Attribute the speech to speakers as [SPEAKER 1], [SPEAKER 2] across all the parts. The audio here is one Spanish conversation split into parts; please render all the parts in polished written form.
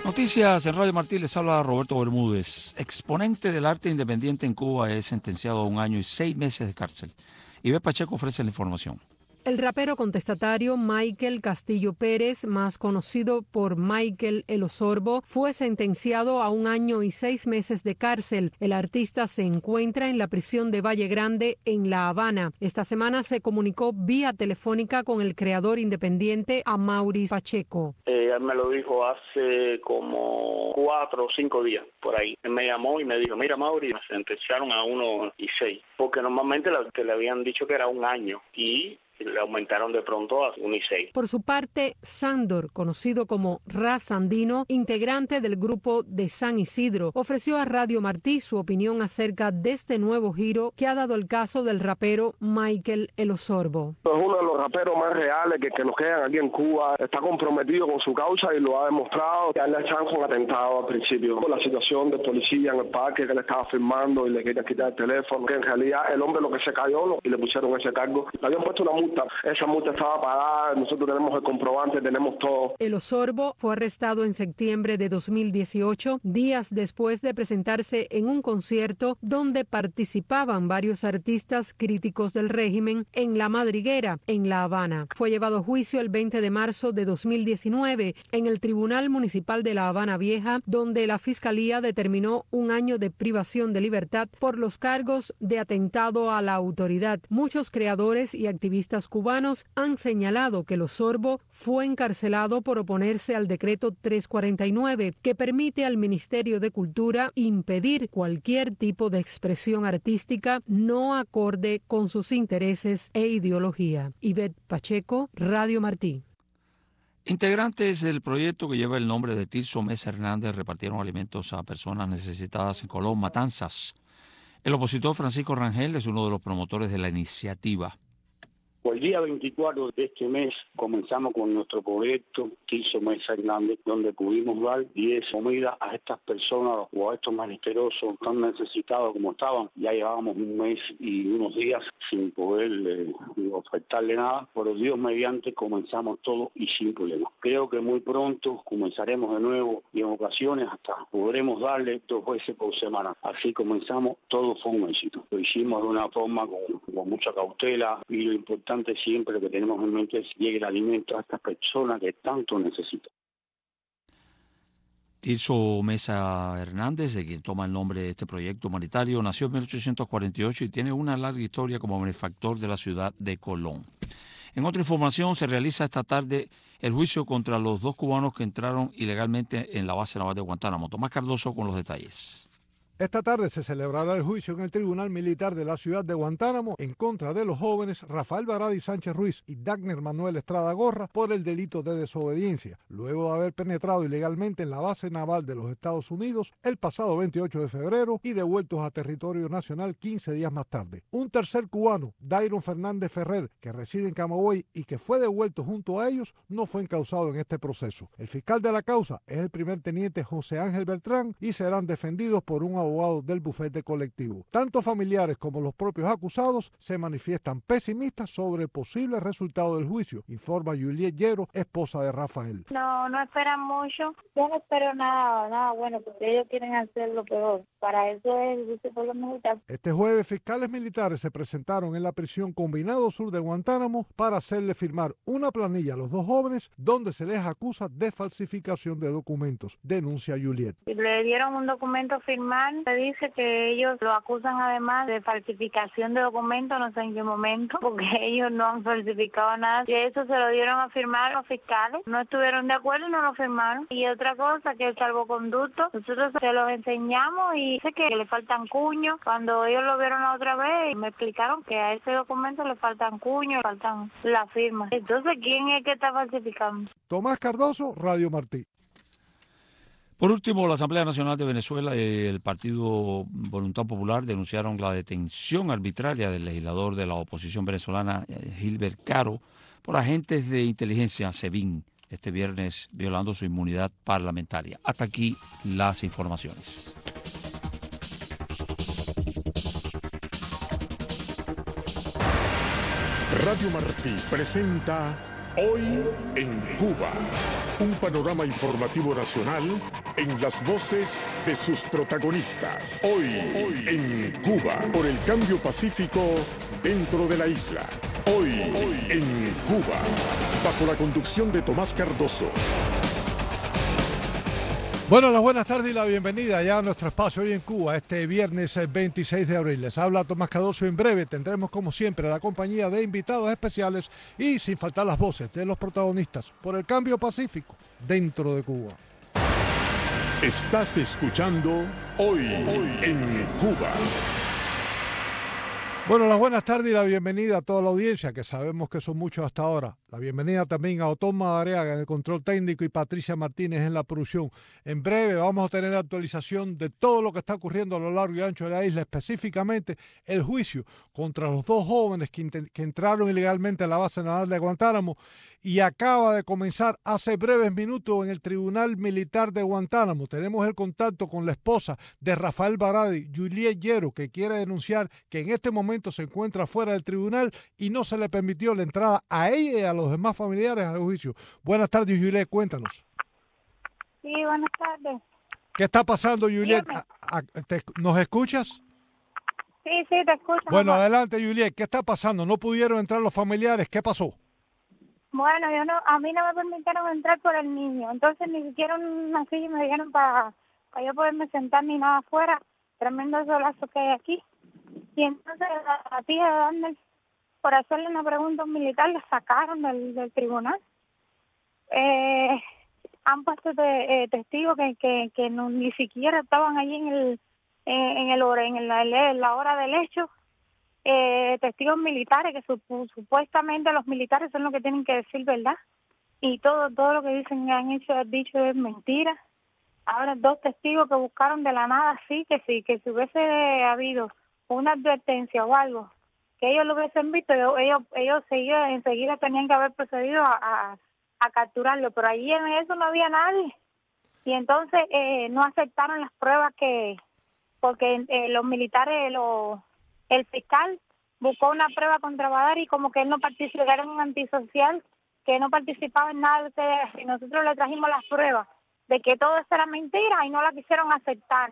[SPEAKER 1] Noticias en Radio Martí, les habla Roberto Bermúdez. Exponente del arte independiente en Cuba es sentenciado a 1 año y 6 meses de cárcel. Ivette Pacheco ofrece la información.
[SPEAKER 2] El rapero contestatario Michael Castillo Pérez, más conocido por Michael El Osorbo, fue sentenciado a 1 año y 6 meses de cárcel. El artista se encuentra en la prisión de Valle Grande, en La Habana. Esta semana se comunicó vía telefónica con el creador independiente Amaury Pacheco.
[SPEAKER 3] Él me lo dijo hace como 4 o 5 días, por ahí. Él me llamó y me dijo, mira Amaury, me sentenciaron a 1 y 6, porque normalmente le habían dicho que era 1 año y le aumentaron de pronto a 1 y 6.
[SPEAKER 2] Por su parte, Sándor, conocido como Raz Andino, integrante del grupo de San Isidro, ofreció a Radio Martí su opinión acerca de este nuevo giro que ha dado el caso del rapero Michael El Osorbo.
[SPEAKER 4] Es uno de los raperos más reales que nos quedan aquí en Cuba. Está comprometido con su causa y lo ha demostrado. Ya le echaron un atentado al principio. La situación del policía en el parque que le estaba filmando y le quería quitar el teléfono. Que en realidad el hombre lo que se cayó y le pusieron ese cargo. Le habían puesto una multa. Esa multa estaba pagada, nosotros tenemos el comprobante, tenemos todo.
[SPEAKER 2] El Osorbo fue arrestado en septiembre de 2018, días después de presentarse en un concierto donde participaban varios artistas críticos del régimen en La Madriguera, en La Habana. Fue llevado a juicio el 20 de marzo de 2019 en el Tribunal Municipal de La Habana Vieja, donde la Fiscalía determinó 1 año de privación de libertad por los cargos de atentado a la autoridad. Muchos creadores y activistas cubanos han señalado que El Osorbo fue encarcelado por oponerse al decreto 349, que permite al Ministerio de Cultura impedir cualquier tipo de expresión artística no acorde con sus intereses e ideología. Ivette Pacheco, Radio Martí.
[SPEAKER 1] Integrantes del proyecto que lleva el nombre de Tirso Mesa Hernández repartieron alimentos a personas necesitadas en Colón, Matanzas. El opositor Francisco Rangel es uno de los promotores de la iniciativa.
[SPEAKER 5] El día 24 de este mes comenzamos con nuestro proyecto Tirso Mesa Hernández, donde pudimos dar 10 comidas a estas personas o a estos menesterosos tan necesitados como estaban. Ya llevábamos 1 mes y unos días sin poder ofertarle nada, pero Dios mediante comenzamos todo y sin problema. Creo que muy pronto comenzaremos de nuevo y en ocasiones hasta podremos darle 2 veces por semana. Así comenzamos, todo fue un éxito. Lo hicimos de una forma con mucha cautela y lo importante siempre que tenemos en mente es que llegue el alimento a estas personas que tanto necesitan.
[SPEAKER 1] Tirso Mesa Hernández, de quien toma el nombre de este proyecto humanitario, nació en 1848 y tiene una larga historia como benefactor de la ciudad de Colón. En otra información, se realiza esta tarde el juicio contra los 2 cubanos que entraron ilegalmente en la base naval de Guantánamo. Tomás Cardoso con los detalles.
[SPEAKER 6] Esta tarde se celebrará el juicio en el Tribunal Militar de la ciudad de Guantánamo en contra de los jóvenes Rafael Baradi Sánchez Ruiz y Dagner Manuel Estrada Gorra por el delito de desobediencia, luego de haber penetrado ilegalmente en la base naval de los Estados Unidos el pasado 28 de febrero y devueltos a territorio nacional 15 días más tarde. Un tercer cubano, Dairon Fernández Ferrer, que reside en Camagüey y que fue devuelto junto a ellos, no fue encausado en este proceso. El fiscal de la causa es el primer teniente José Ángel Beltrán y serán defendidos por un abogado del bufete colectivo. Tanto familiares como los propios acusados se manifiestan pesimistas sobre el posible resultado del juicio, informa Juliet Llero, esposa de Rafael.
[SPEAKER 7] No esperan mucho. Yo no espero nada bueno, porque ellos quieren hacer lo peor. Para eso es el juicio por los militares.
[SPEAKER 6] Este jueves, fiscales militares se presentaron en la prisión Combinado Sur de Guantánamo para hacerle firmar una planilla a los 2 jóvenes donde se les acusa de falsificación de documentos, denuncia Juliet.
[SPEAKER 7] Le dieron un documento a firmar. Dice que ellos lo acusan además de falsificación de documentos, no sé en qué momento, porque ellos no han falsificado nada. Y eso se lo dieron a firmar los fiscales. No estuvieron de acuerdo y no lo firmaron. Y otra cosa, que el salvoconducto, nosotros se los enseñamos y dice que le faltan cuños. Cuando ellos lo vieron la otra vez, me explicaron que a ese documento le faltan cuños, le faltan las firmas. Entonces, ¿quién es que está falsificando?
[SPEAKER 6] Tomás Cardoso, Radio Martí.
[SPEAKER 1] Por último, la Asamblea Nacional de Venezuela y el Partido Voluntad Popular denunciaron la detención arbitraria del legislador de la oposición venezolana, Gilbert Caro, por agentes de inteligencia SEBIN este viernes, violando su inmunidad parlamentaria. Hasta aquí las informaciones.
[SPEAKER 8] Radio Martí presenta Hoy en Cuba. Un panorama informativo nacional en las voces de sus protagonistas. Hoy en Cuba. Por el cambio pacífico dentro de la isla. Hoy en Cuba. Bajo la conducción de Tomás Cardoso.
[SPEAKER 6] Bueno, las buenas tardes y la bienvenida ya a nuestro espacio Hoy en Cuba, este viernes 26 de abril. Les habla Tomás Cardoso. En breve tendremos, como siempre, la compañía de invitados especiales y, sin faltar, las voces de los protagonistas por el cambio pacífico dentro de Cuba.
[SPEAKER 8] Estás escuchando Hoy en Cuba.
[SPEAKER 6] Bueno, las buenas tardes y la bienvenida a toda la audiencia, que sabemos que son muchos hasta ahora. La bienvenida también a Otón Madariaga en el control técnico y Patricia Martínez en la producción. En breve vamos a tener actualización de todo lo que está ocurriendo a lo largo y ancho de la isla, específicamente el juicio contra los dos jóvenes que entraron ilegalmente a la base naval de Guantánamo y acaba de comenzar hace breves minutos en el Tribunal Militar de Guantánamo. Tenemos el contacto con la esposa de Rafael Baradi, Juliet Llero, que quiere denunciar que en este momento se encuentra fuera del tribunal y no se le permitió la entrada a ella y a los demás familiares al juicio. Buenas tardes, Juliet, cuéntanos.
[SPEAKER 7] Sí, buenas tardes.
[SPEAKER 6] ¿Qué está pasando, Juliet? ¿Nos escuchas?
[SPEAKER 7] Sí, te escucho.
[SPEAKER 6] Bueno, adelante, Juliet. ¿Qué está pasando? ¿No pudieron entrar los familiares? ¿Qué pasó?
[SPEAKER 7] Bueno, a mí no me permitieron entrar por el niño, entonces ni siquiera una silla me dieron para yo poderme sentar ni nada afuera. Tremendo solazo que hay aquí. Y entonces la tía de Daniel, por hacerle una pregunta a un militar, la sacaron del tribunal. Han puesto testigos que no, ni siquiera estaban allí en la hora del hecho. Testigos militares que supuestamente los militares son los que tienen que decir verdad, y todo lo que dicen que han dicho es mentira. Ahora dos testigos que buscaron de la nada, sí, que si hubiese habido una advertencia o algo que ellos lo hubiesen visto, ellos enseguida tenían que haber procedido a capturarlo, pero allí en eso no había nadie, y entonces no aceptaron las pruebas porque los militares, el fiscal buscó una prueba contra Badari, como que él no participaba, era un antisocial, que no participaba en nada de ustedes, y nosotros le trajimos las pruebas de que todo eso era mentira y no la quisieron aceptar.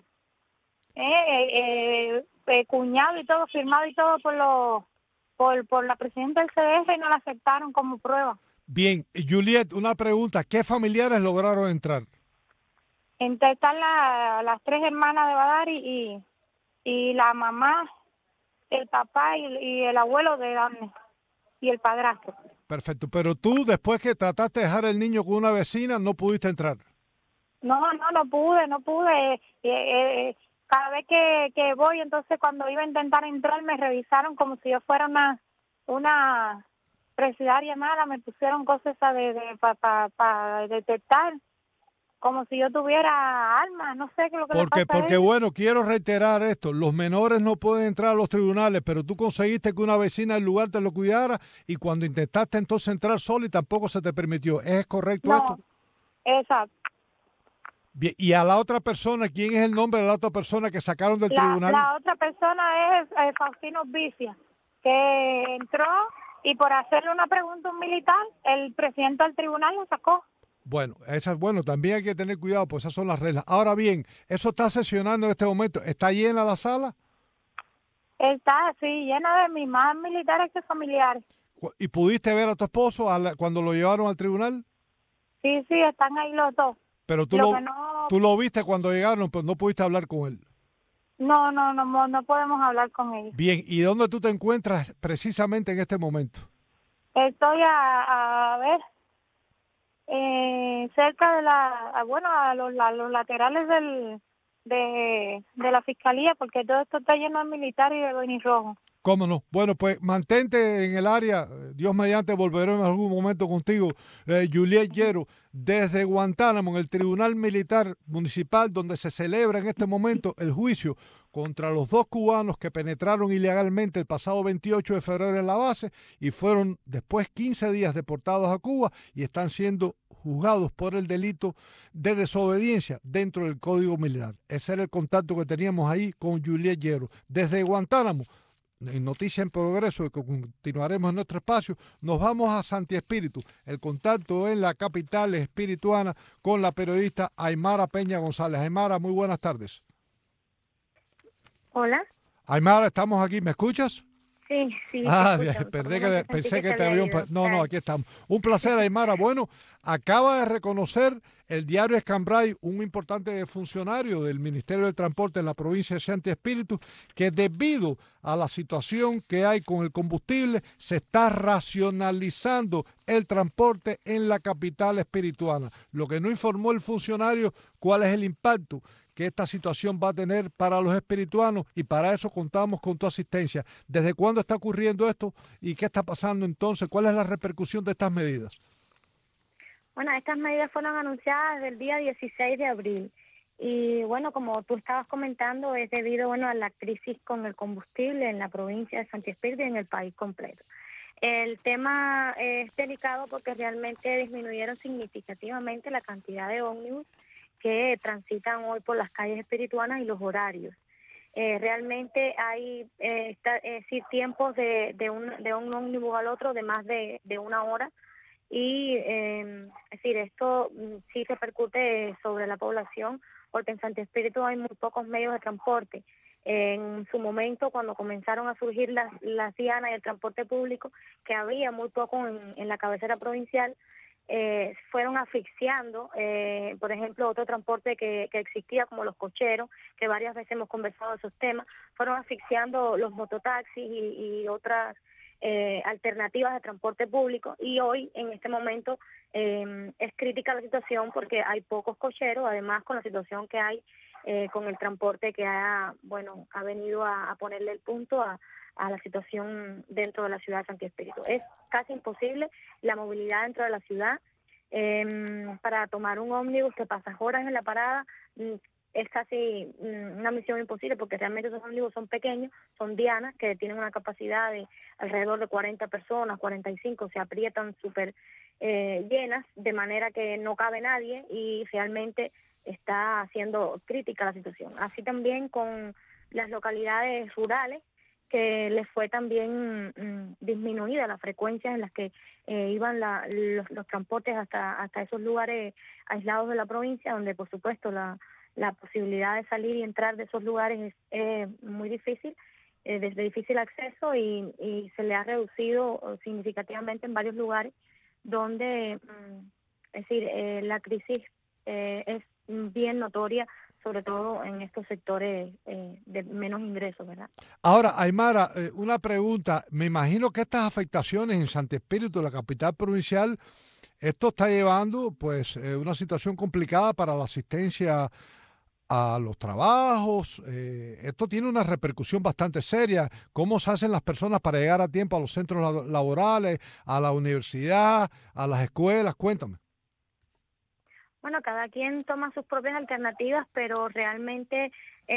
[SPEAKER 7] Cuñado y todo, firmado y todo por la presidenta del CDF, y no la aceptaron como prueba.
[SPEAKER 6] Bien, Juliet, una pregunta. ¿Qué familiares lograron entrar?
[SPEAKER 7] Están las tres hermanas de Badari y la mamá, el papá y el abuelo de Dani y el padrastro.
[SPEAKER 6] Perfecto, pero tú después que trataste de dejar el niño con una vecina no pudiste entrar.
[SPEAKER 7] No pude. Cada vez que voy, entonces cuando iba a intentar entrar me revisaron como si yo fuera una presidiaria mala, me pusieron cosas para detectar, como si yo tuviera armas, no sé qué es lo que le pasa a
[SPEAKER 6] Porque
[SPEAKER 7] ellos.
[SPEAKER 6] bueno, quiero reiterar esto, los menores no pueden entrar a los tribunales, pero tú conseguiste que una vecina del lugar te lo cuidara y cuando intentaste entonces entrar sola y tampoco se te permitió. ¿Es correcto esto?
[SPEAKER 7] Exacto.
[SPEAKER 6] Bien, y a la otra persona, ¿quién es el nombre de la otra persona que sacaron del tribunal?
[SPEAKER 7] La otra persona es Faustino Vicia, que entró y por hacerle una pregunta a un militar, el presidente del tribunal lo sacó.
[SPEAKER 6] Bueno, también hay que tener cuidado, pues esas son las reglas. Ahora bien, ¿eso está sesionando en este momento? ¿Está llena la sala?
[SPEAKER 7] Está, sí, llena de más militares que familiares.
[SPEAKER 6] ¿Y pudiste ver a tu esposo cuando lo llevaron al tribunal?
[SPEAKER 7] Sí, están ahí los dos.
[SPEAKER 6] Pero tú lo viste cuando llegaron, pero no pudiste hablar con él.
[SPEAKER 7] No podemos hablar con ellos.
[SPEAKER 6] Bien, ¿y dónde tú te encuentras precisamente en este momento?
[SPEAKER 7] Estoy a ver, cerca de a los laterales de la fiscalía, porque todo esto está lleno de militares y de benirrojos.
[SPEAKER 6] ¿Cómo no? Bueno, pues mantente en el área. Dios mediante volveremos en algún momento contigo, Juliet Llero, desde Guantánamo, en el Tribunal Militar Municipal, donde se celebra en este momento el juicio contra los dos cubanos que penetraron ilegalmente el pasado 28 de febrero en la base y fueron después 15 días deportados a Cuba y están siendo juzgados por el delito de desobediencia dentro del Código Militar. Ese era el contacto que teníamos ahí con Juliet Llero. Desde Guantánamo, en Noticia en Progreso, que continuaremos en nuestro espacio, nos vamos a Santi Espíritu, el contacto en la capital espirituana con la periodista Aymara Peña González. Aymara, muy buenas tardes.
[SPEAKER 7] Hola.
[SPEAKER 6] Aymara, estamos aquí, ¿me escuchas?
[SPEAKER 7] Sí, sí.
[SPEAKER 6] Pensé que te había... No, aquí estamos. Un placer, Aymara. Bueno, acaba de reconocer el diario Escambray, un importante funcionario del Ministerio del Transporte en la provincia de Santi Espíritu, que debido a la situación que hay con el combustible, se está racionalizando el transporte en la capital espirituana. Lo que no informó el funcionario, cuál es el impacto que esta situación va a tener para los espirituanos, y para eso contamos con tu asistencia. ¿Desde cuándo está ocurriendo esto y qué está pasando entonces? ¿Cuál es la repercusión de estas medidas?
[SPEAKER 7] Bueno, estas medidas fueron anunciadas desde el día 16 de abril y bueno, como tú estabas comentando, es debido a la crisis con el combustible en la provincia de Santi Espíritu y en el país completo. El tema es delicado porque realmente disminuyeron significativamente la cantidad de ómnibus que transitan hoy por las calles espirituanas y los horarios. Realmente hay tiempos de un ómnibus al otro de más de una hora y esto sí repercute sobre la población porque en Santi Espíritu hay muy pocos medios de transporte. En su momento, cuando comenzaron a surgir las dianas y el transporte público, que había muy poco en la cabecera provincial, fueron asfixiando, por ejemplo, otro transporte que existía como los cocheros, que varias veces hemos conversado de esos temas, fueron asfixiando los mototaxis y otras alternativas de transporte público, y hoy, en este momento, es crítica la situación porque hay pocos cocheros, además con la situación que hay con el transporte que ha venido a ponerle el punto a la situación dentro de la ciudad de Santi Espíritu. Es casi imposible la movilidad dentro de la ciudad. Para tomar un ómnibus que pasas horas en la parada es casi una misión imposible porque realmente esos ómnibus son pequeños, son dianas que tienen una capacidad de alrededor de 40 personas, 45, se aprietan súper llenas, de manera que no cabe nadie y realmente está haciendo crítica la situación. Así también con las localidades rurales, que les fue también disminuida la frecuencia en las que iban los transportes hasta esos lugares aislados de la provincia, donde por supuesto la posibilidad de salir y entrar de esos lugares es muy difícil, de difícil acceso y se le ha reducido significativamente en varios lugares donde, la crisis es bien notoria, sobre todo en estos sectores de menos ingresos, ¿verdad?
[SPEAKER 6] Ahora, Aymara, una pregunta. Me imagino que estas afectaciones en Santi Espíritu, la capital provincial, esto está llevando pues una situación complicada para la asistencia a los trabajos. Esto tiene una repercusión bastante seria. ¿Cómo se hacen las personas para llegar a tiempo a los centros laborales, a la universidad, a las escuelas? Cuéntame.
[SPEAKER 7] Bueno, cada quien toma sus propias alternativas, pero realmente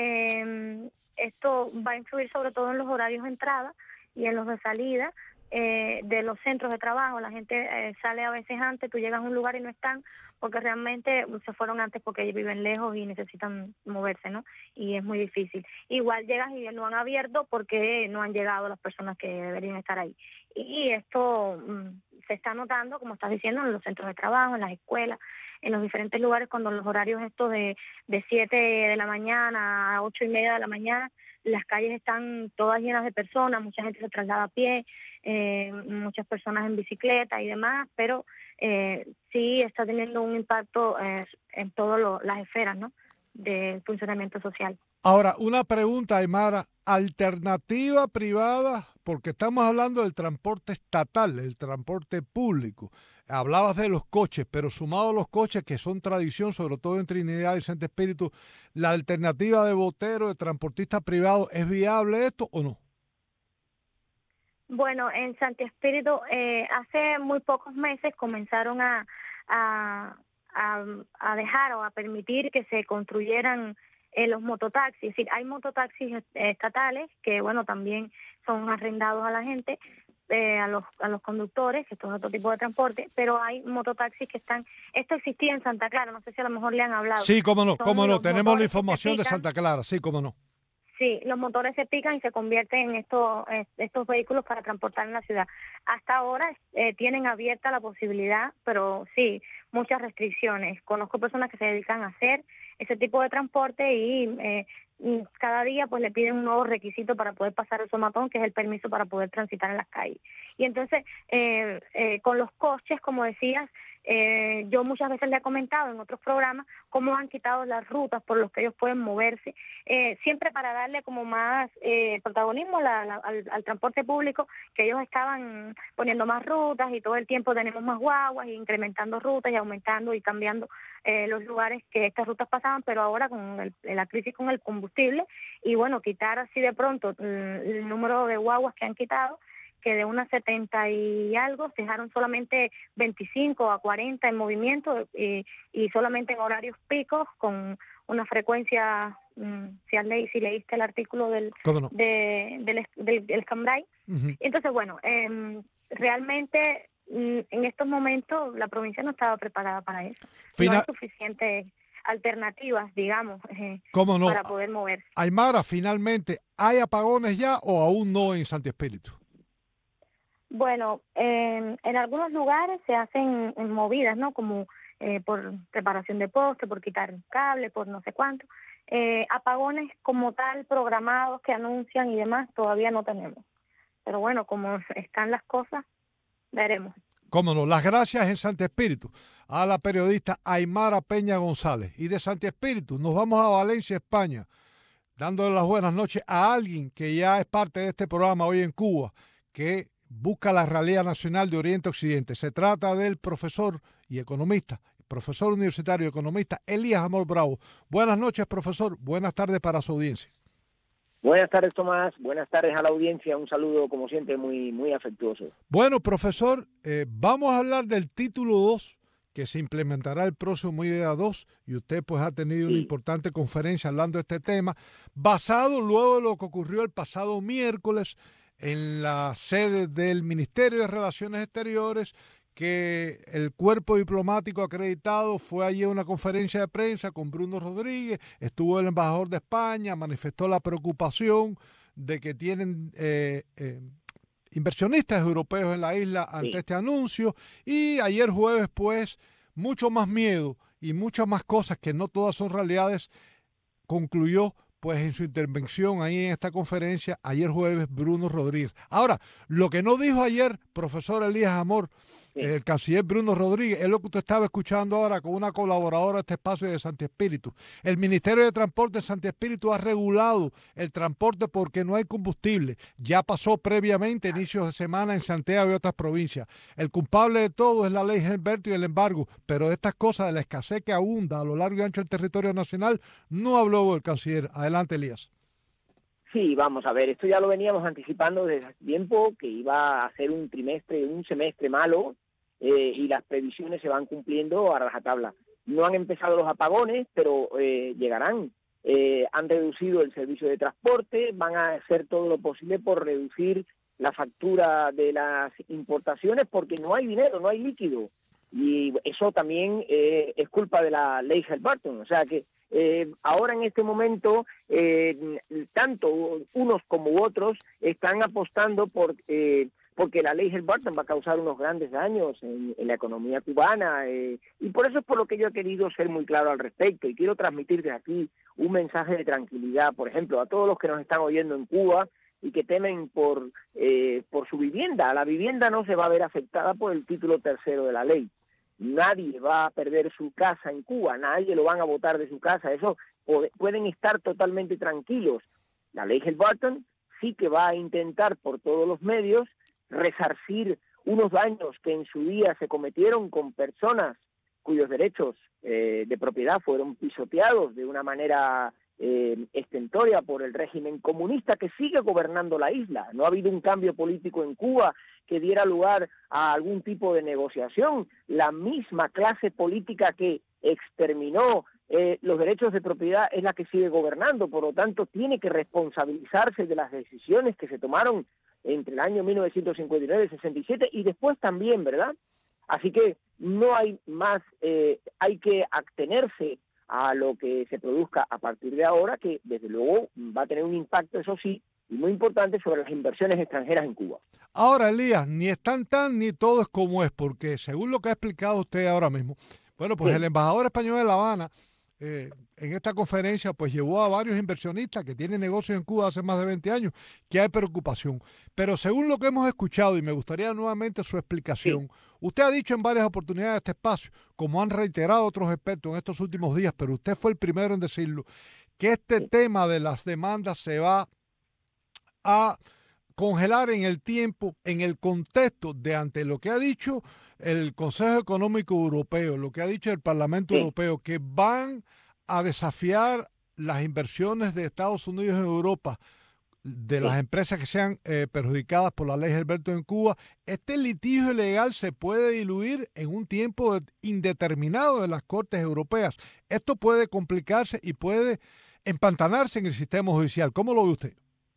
[SPEAKER 7] esto va a influir sobre todo en los horarios de entrada y en los de salida de los centros de trabajo. La gente sale a veces antes, tú llegas a un lugar y no están, porque realmente se fueron antes porque viven lejos y necesitan moverse, ¿no? Y es muy difícil. Igual llegas y no han abierto porque no han llegado las personas que deberían estar ahí. Y esto se está notando, como estás diciendo, en los centros de trabajo, en las escuelas, en los diferentes lugares, cuando los horarios estos de 7 de la mañana a 8:30 de la mañana, las calles están todas llenas de personas, mucha gente se traslada a pie, muchas personas en bicicleta y demás, pero sí está teniendo un impacto en todas las esferas, ¿no?, del funcionamiento social.
[SPEAKER 6] Ahora, una pregunta, Aymara. ¿Alternativa privada? Porque estamos hablando del transporte estatal, el transporte público. Hablabas de los coches, pero sumado a los coches que son tradición, sobre todo en Trinidad y Santi Espíritu, ¿la alternativa de botero, de transportista privado, es viable esto o no?
[SPEAKER 7] Bueno, en Santi Espíritu hace muy pocos meses comenzaron a dejar o a permitir que se construyeran los mototaxis. Es decir, hay mototaxis estatales que, bueno, también son arrendados a la gente, a los conductores, que esto es otro tipo de transporte, pero hay mototaxis que están... Esto existía en Santa Clara, no sé si a lo mejor le han hablado.
[SPEAKER 6] Sí, cómo no, tenemos la información de Santa Clara, sí, cómo no.
[SPEAKER 7] Sí, los motores se pican y se convierten en estos vehículos para transportar en la ciudad. Hasta ahora tienen abierta la posibilidad, pero sí, muchas restricciones. Conozco personas que se dedican a hacer ese tipo de transporte y cada día pues le piden un nuevo requisito para poder pasar el somatón, que es el permiso para poder transitar en las calles. Y entonces, con los coches, como decías, yo muchas veces le he comentado en otros programas cómo han quitado las rutas por las que ellos pueden moverse, siempre para darle como más protagonismo al transporte público, que ellos estaban poniendo más rutas y todo el tiempo tenemos más guaguas y incrementando rutas y aumentando y cambiando los lugares que estas rutas pasaban, pero ahora con la crisis con el combustible y bueno, quitar así de pronto el número de guaguas que han quitado, que de unas 70 y algo se dejaron solamente 25 a 40 en movimiento y solamente en horarios picos con una frecuencia, si leíste el artículo del Escambray. Uh-huh. Entonces, bueno, realmente en estos momentos la provincia no estaba preparada para eso. No hay suficientes alternativas, digamos, para poder moverse.
[SPEAKER 6] Aymara, finalmente, ¿hay apagones ya o aún no en Santi Espíritu?
[SPEAKER 7] Bueno, en algunos lugares se hacen movidas, ¿no? Como por reparación de poste, por quitar cable, por no sé cuánto. Apagones como tal, programados, que anuncian y demás, todavía no tenemos. Pero bueno, como están las cosas, veremos.
[SPEAKER 6] Cómo no, las gracias en Santi Espíritu a la periodista Aymara Peña González. Y de Santi Espíritu nos vamos a Valencia, España, dándole las buenas noches a alguien que ya es parte de este programa hoy en Cuba, que busca la realidad nacional de Oriente Occidente. Se trata del profesor y economista, profesor universitario y economista Elías Amor Bravo. Buenas noches, profesor. Buenas tardes para su audiencia.
[SPEAKER 9] Buenas tardes, Tomás. Buenas tardes a la audiencia. Un saludo, como siempre, muy, muy afectuoso.
[SPEAKER 6] Bueno, profesor, vamos a hablar del título 2, que se implementará el próximo día 2, y usted pues ha tenido una importante conferencia hablando de este tema, basado luego de lo que ocurrió el pasado miércoles en la sede del Ministerio de Relaciones Exteriores, que el cuerpo diplomático acreditado fue allí a una conferencia de prensa con Bruno Rodríguez, estuvo el embajador de España, manifestó la preocupación de que tienen inversionistas europeos en la isla ante este anuncio, y ayer jueves pues mucho más miedo y muchas más cosas que no todas son realidades, concluyó pues en su intervención ahí en esta conferencia ayer jueves Bruno Rodríguez. Ahora, lo que no dijo ayer, profesor Elías Amor, el canciller Bruno Rodríguez, es lo que usted estaba escuchando ahora con una colaboradora de este espacio de Santi Espíritu. El Ministerio de Transporte de Santi Espíritu ha regulado el transporte porque no hay combustible. Ya pasó previamente, inicios de semana, en Santiago y otras provincias. El culpable de todo es la ley Gilberto y el embargo, pero de estas cosas, de la escasez que abunda a lo largo y ancho del territorio nacional, no habló el canciller. Adelante, Elías.
[SPEAKER 9] Sí, vamos a ver, esto ya lo veníamos anticipando desde hace tiempo, que iba a ser un semestre malo, y las previsiones se van cumpliendo a rajatabla. No han empezado los apagones, pero llegarán. Han reducido el servicio de transporte, van a hacer todo lo posible por reducir la factura de las importaciones porque no hay dinero, no hay líquido. Y eso también es culpa de la ley Helm-Burton. O sea que ahora en este momento, tanto unos como otros están apostando porque la ley Helm-Burton va a causar unos grandes daños en la economía cubana, y por eso es por lo que yo he querido ser muy claro al respecto, y quiero transmitir desde aquí un mensaje de tranquilidad, por ejemplo, a todos los que nos están oyendo en Cuba y que temen por su vivienda. La vivienda no se va a ver afectada por el título 3º de la ley. Nadie va a perder su casa en Cuba, nadie lo van a botar de su casa, eso pueden estar totalmente tranquilos. La ley Helm-Burton sí que va a intentar por todos los medios resarcir unos daños que en su día se cometieron con personas cuyos derechos de propiedad fueron pisoteados de una manera estentoria por el régimen comunista que sigue gobernando la isla. No ha habido un cambio político en Cuba que diera lugar a algún tipo de negociación. La misma clase política que exterminó los derechos de propiedad es la que sigue gobernando, por lo tanto tiene que responsabilizarse de las decisiones que se tomaron entre el año 1959 y 67 y después también, ¿verdad? Así que no hay más, hay que atenerse a lo que se produzca a partir de ahora, que desde luego va a tener un impacto, eso sí, y muy importante sobre las inversiones extranjeras en Cuba.
[SPEAKER 6] Ahora, Elías, ni es tan ni todo es como es, porque según lo que ha explicado usted ahora mismo, bueno, pues el embajador español de La Habana, en esta conferencia, pues llevó a varios inversionistas que tienen negocios en Cuba hace más de 20 años, que hay preocupación. Pero según lo que hemos escuchado, y me gustaría nuevamente su explicación, usted ha dicho en varias oportunidades de este espacio, como han reiterado otros expertos en estos últimos días, pero usted fue el primero en decirlo, que este tema de las demandas se va a congelar en el tiempo, en el contexto de ante lo que ha dicho el Consejo Económico Europeo, lo que ha dicho el Parlamento Europeo, que van a desafiar las inversiones de Estados Unidos en Europa, de las empresas que sean perjudicadas por la ley Gilberto en Cuba. Este litigio legal se puede diluir en un tiempo indeterminado de las Cortes Europeas. Esto puede complicarse y puede empantanarse en el sistema judicial. ¿Cómo lo ve usted?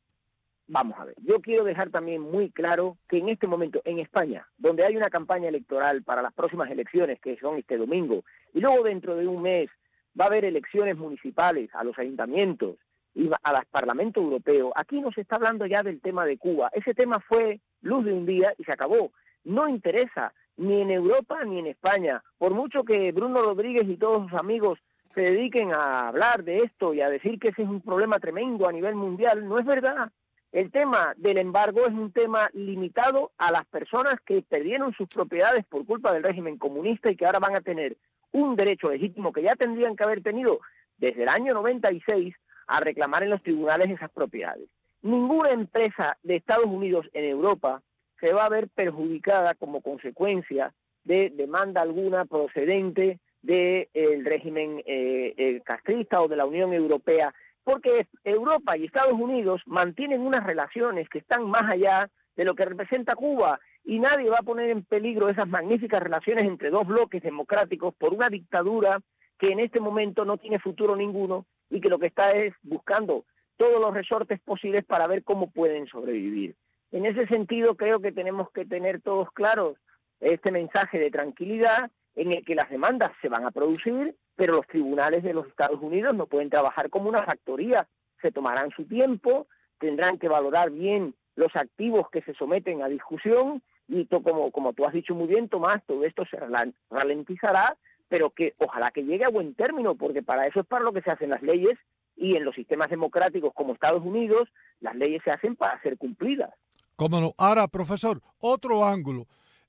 [SPEAKER 9] Vamos a ver, yo quiero dejar también muy claro que en este momento en España, donde hay una campaña electoral para las próximas elecciones, que son este domingo, y luego dentro de un mes va a haber elecciones municipales a los ayuntamientos y al Parlamento Europeo, aquí no se está hablando ya del tema de Cuba. Ese tema fue luz de un día y se acabó. No interesa ni en Europa ni en España, por mucho que Bruno Rodríguez y todos sus amigos se dediquen a hablar de esto y a decir que ese es un problema tremendo a nivel mundial, no es verdad. El tema del embargo es un tema limitado a las personas que perdieron sus propiedades por culpa del régimen comunista y que ahora van a tener un derecho legítimo que ya tendrían que haber tenido desde el año 96 a reclamar en los tribunales esas propiedades. Ninguna empresa de Estados Unidos en Europa se va a ver perjudicada como consecuencia de demanda alguna procedente del régimen castrista o de la Unión Europea, porque Europa y Estados Unidos mantienen unas relaciones que están más allá de lo que representa Cuba, y nadie va a poner en peligro esas magníficas relaciones entre dos bloques democráticos por una dictadura que en este momento no tiene futuro ninguno y que lo que está es buscando todos los resortes posibles para ver cómo pueden sobrevivir. En ese sentido, creo que tenemos que tener todos claros este mensaje de tranquilidad en el que las demandas se van a producir, pero los tribunales de los Estados Unidos no pueden trabajar como una factoría, se tomarán su tiempo, tendrán que valorar bien los activos que se someten a discusión y como tú has dicho muy bien, Tomás, todo esto se ralentizará, pero que ojalá que llegue a buen término, porque para eso es para lo que se hacen las leyes, y en los sistemas democráticos como Estados Unidos, las leyes se hacen para ser cumplidas.
[SPEAKER 6] ¿Cómo no? Ahora, profesor, otro ángulo.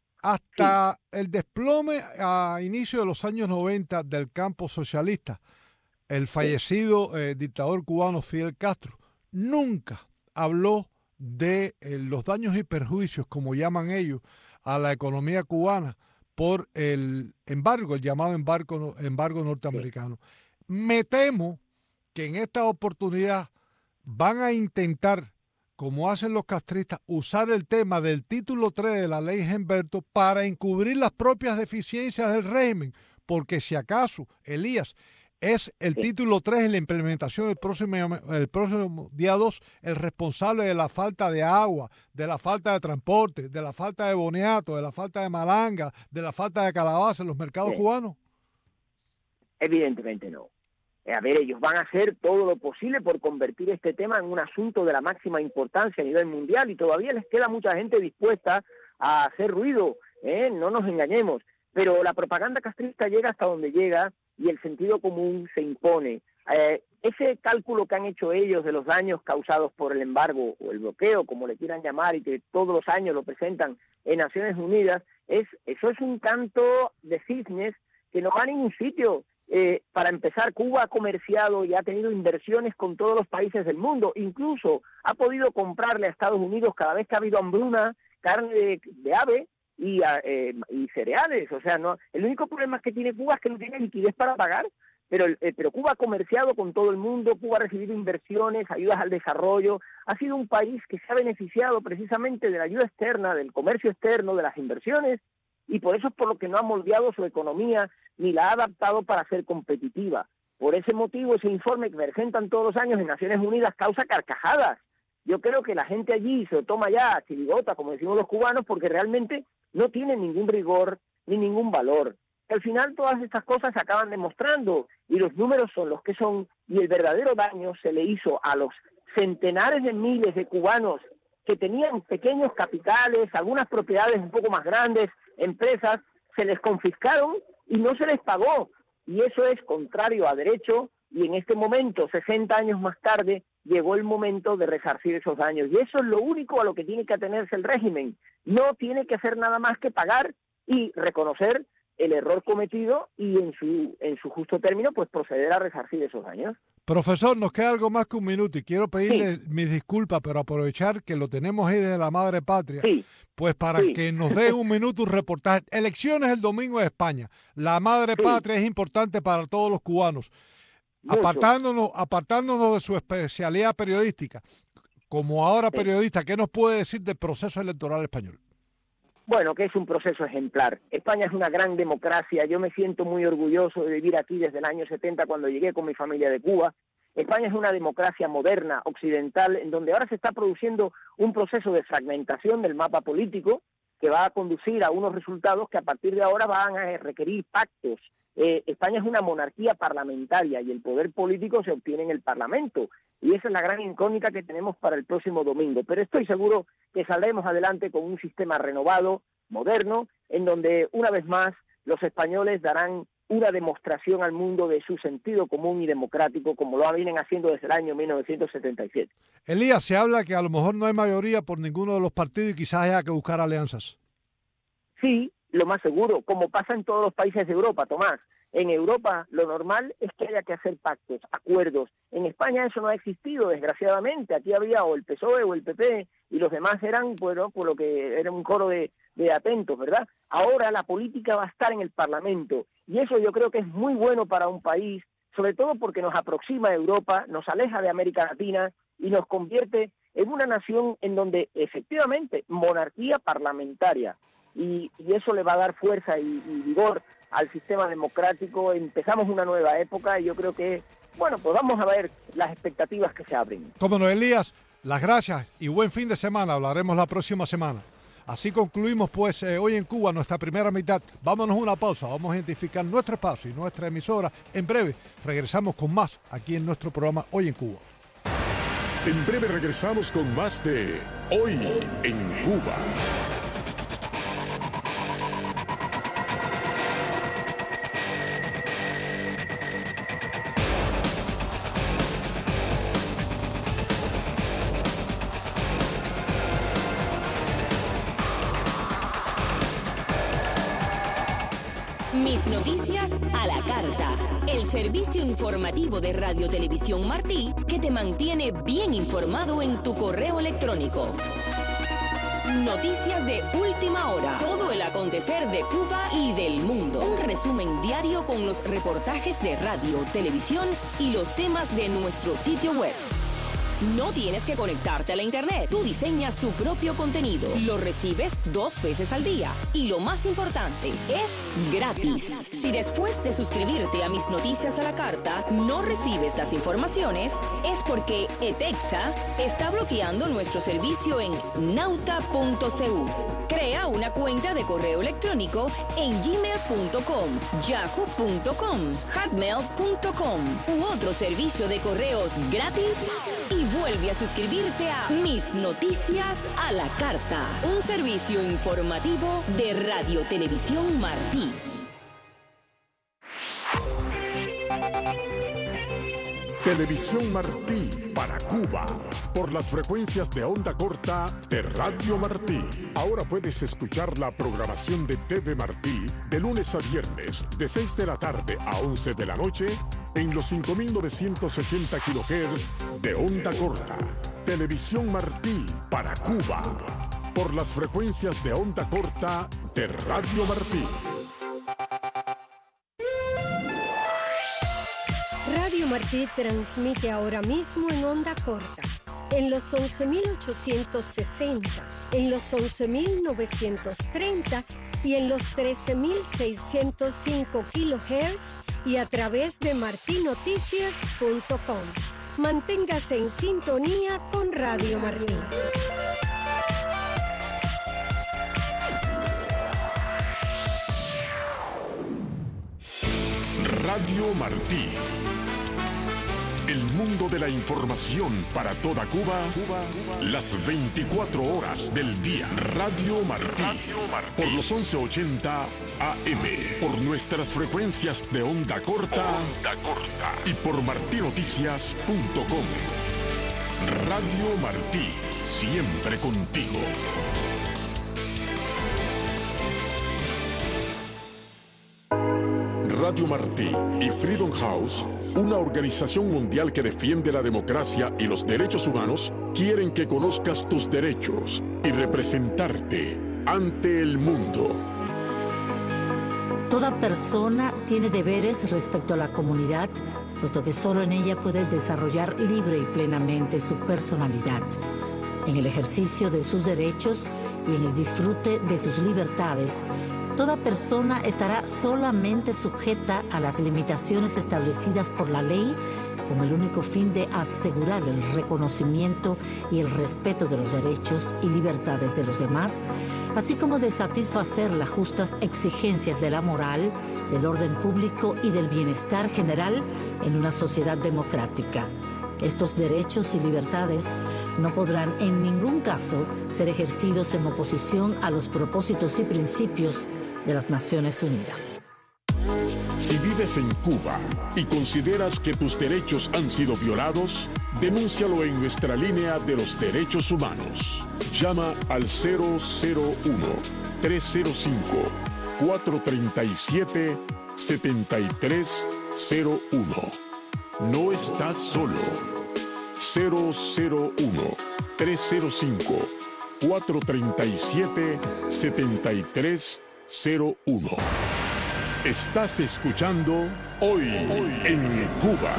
[SPEAKER 6] Hasta el desplome a inicio de los años 90 del campo socialista, el fallecido dictador cubano Fidel Castro nunca habló de los daños y perjuicios, como llaman ellos, a la economía cubana por el embargo, el llamado embargo norteamericano. Me temo que en esta oportunidad van a intentar, como hacen los castristas, usar el tema del título 3 de la ley Gilberto para encubrir las propias deficiencias del régimen, porque si acaso, Elías, es el título 3 en la implementación el próximo día 2 el responsable de la falta de agua, de la falta de transporte, de la falta de boniato, de la falta de malanga, de la falta de calabaza en los mercados cubanos.
[SPEAKER 9] Evidentemente no. A ver, ellos van a hacer todo lo posible por convertir este tema en un asunto de la máxima importancia a nivel mundial, y todavía les queda mucha gente dispuesta a hacer ruido, no nos engañemos, pero la propaganda castrista llega hasta donde llega y el sentido común se impone. Ese cálculo que han hecho ellos de los daños causados por el embargo o el bloqueo, como le quieran llamar, y que todos los años lo presentan en Naciones Unidas, eso es un canto de cisnes que no va a ningún sitio. Para empezar, Cuba ha comerciado y ha tenido inversiones con todos los países del mundo, incluso ha podido comprarle a Estados Unidos cada vez que ha habido hambruna, carne de ave y cereales. O sea, no, el único problema que tiene Cuba es que no tiene liquidez para pagar, pero Cuba ha comerciado con todo el mundo, Cuba ha recibido inversiones, ayudas al desarrollo, ha sido un país que se ha beneficiado precisamente de la ayuda externa, del comercio externo, de las inversiones, y por eso es por lo que no ha moldeado su economía ni la ha adaptado para ser competitiva. Por ese motivo, ese informe que presentan todos los años en Naciones Unidas causa carcajadas. Yo creo que la gente allí se lo toma ya a chirigota, como decimos los cubanos, porque realmente no tiene ningún rigor ni ningún valor. Al final todas estas cosas se acaban demostrando y los números son los que son, y el verdadero daño se le hizo a los centenares de miles de cubanos que tenían pequeños capitales, algunas propiedades un poco más grandes, empresas, se les confiscaron y no se les pagó. Y eso es contrario a derecho, y en este momento, 60 años más tarde, llegó el momento de resarcir esos daños. Y eso es lo único a lo que tiene que atenerse el régimen. No tiene que hacer nada más que pagar y reconocer el error cometido y en su justo término pues proceder a resarcir esos daños.
[SPEAKER 6] Profesor, nos queda algo más que un minuto y quiero pedirle mis disculpas, pero aprovechar que lo tenemos ahí desde la madre patria, pues para que nos dé un minuto un reportaje. Elecciones el domingo en España. La madre patria es importante para todos los cubanos. Apartándonos de su especialidad periodística, como ahora periodista, ¿qué nos puede decir del proceso electoral español?
[SPEAKER 9] Bueno, que es un proceso ejemplar. España es una gran democracia. Yo me siento muy orgulloso de vivir aquí desde el año 70 cuando llegué con mi familia de Cuba. España es una democracia moderna, occidental, en donde ahora se está produciendo un proceso de fragmentación del mapa político que va a conducir a unos resultados que a partir de ahora van a requerir pactos. España es una monarquía parlamentaria y el poder político se obtiene en el Parlamento. Y esa es la gran incógnita que tenemos para el próximo domingo. Pero estoy seguro que saldremos adelante con un sistema renovado, moderno, en donde una vez más los españoles darán una demostración al mundo de su sentido común y democrático, como lo vienen haciendo desde el año 1977.
[SPEAKER 6] Elías, se habla que a lo mejor no hay mayoría por ninguno de los partidos y quizás haya que buscar alianzas.
[SPEAKER 9] Sí, lo más seguro, como pasa en todos los países de Europa, Tomás. En Europa lo normal es que haya que hacer pactos, acuerdos. En España eso no ha existido, desgraciadamente. Aquí había o el PSOE o el PP y los demás eran, bueno, por lo que era un coro de atentos, ¿verdad? Ahora la política va a estar en el Parlamento y eso yo creo que es muy bueno para un país, sobre todo porque nos aproxima a Europa, nos aleja de América Latina y nos convierte en una nación en donde efectivamente monarquía parlamentaria y eso le va a dar fuerza y vigor al sistema democrático. Empezamos una nueva época y yo creo que, bueno, pues vamos a ver las expectativas que se abren.
[SPEAKER 6] Cómo no, Elías, las gracias y buen fin de semana. Hablaremos la próxima semana. Así concluimos pues hoy en Cuba nuestra primera mitad. Vámonos a una pausa, vamos a identificar nuestro espacio y nuestra emisora. En breve regresamos con más aquí en nuestro programa Hoy en Cuba.
[SPEAKER 8] En breve regresamos con más de Hoy en Cuba.
[SPEAKER 10] Mis noticias a la carta. El servicio informativo de Radio Televisión Martí que te mantiene bien informado en tu correo electrónico. Noticias de última hora. Todo el acontecer de Cuba y del mundo. Un resumen diario con los reportajes de radio, televisión y los temas de nuestro sitio web. No tienes que conectarte a la internet. Tú diseñas tu propio contenido. Lo recibes 2 veces al día. Y lo más importante, es gratis. Si después de suscribirte a Mis Noticias a la Carta no recibes las informaciones, es porque ETEXA está bloqueando nuestro servicio en nauta.cu. Crea una cuenta de correo electrónico en gmail.com, yahoo.com, hotmail.com u otro servicio de correos gratis y vuelve a suscribirte a Mis Noticias a la Carta, un servicio informativo de Radio Televisión Martí.
[SPEAKER 8] Televisión Martí para Cuba, por las frecuencias de onda corta de Radio Martí. Ahora puedes escuchar la programación de TV Martí de lunes a viernes, de 6 de la tarde a 11 de la noche, en los 5.980 kHz de onda corta. Televisión Martí para Cuba, por las frecuencias de onda corta de Radio Martí.
[SPEAKER 11] Radio Martí transmite ahora mismo en onda corta, en los 11.860, en los 11.930 y en los 13.605 kHz y a través de martinoticias.com. Manténgase en sintonía con Radio Martí.
[SPEAKER 8] Radio Martí. El mundo de la información para toda Cuba, las 24 horas del día. Radio Martí. Por los 1180 AM. Por nuestras frecuencias de onda corta. Y por martinoticias.com. Radio Martí. Siempre contigo. Radio Martí y Freedom House, una organización mundial que defiende la democracia y los derechos humanos, quieren que conozcas tus derechos y representarte ante el mundo.
[SPEAKER 12] Toda persona tiene deberes respecto a la comunidad, puesto que solo en ella puede desarrollar libre y plenamente su personalidad. En el ejercicio de sus derechos y en el disfrute de sus libertades, toda persona estará solamente sujeta a las limitaciones establecidas por la ley con el único fin de asegurar el reconocimiento y el respeto de los derechos y libertades de los demás, así como de satisfacer las justas exigencias de la moral, del orden público y del bienestar general en una sociedad democrática. Estos derechos y libertades no podrán en ningún caso ser ejercidos en oposición a los propósitos y principios de las Naciones Unidas.
[SPEAKER 8] Si vives en Cuba y consideras que tus derechos han sido violados, denúncialo en nuestra línea de los derechos humanos. Llama al 001-305-437-7301. No estás solo. 001-305-437-7301. Estás escuchando Hoy en Cuba.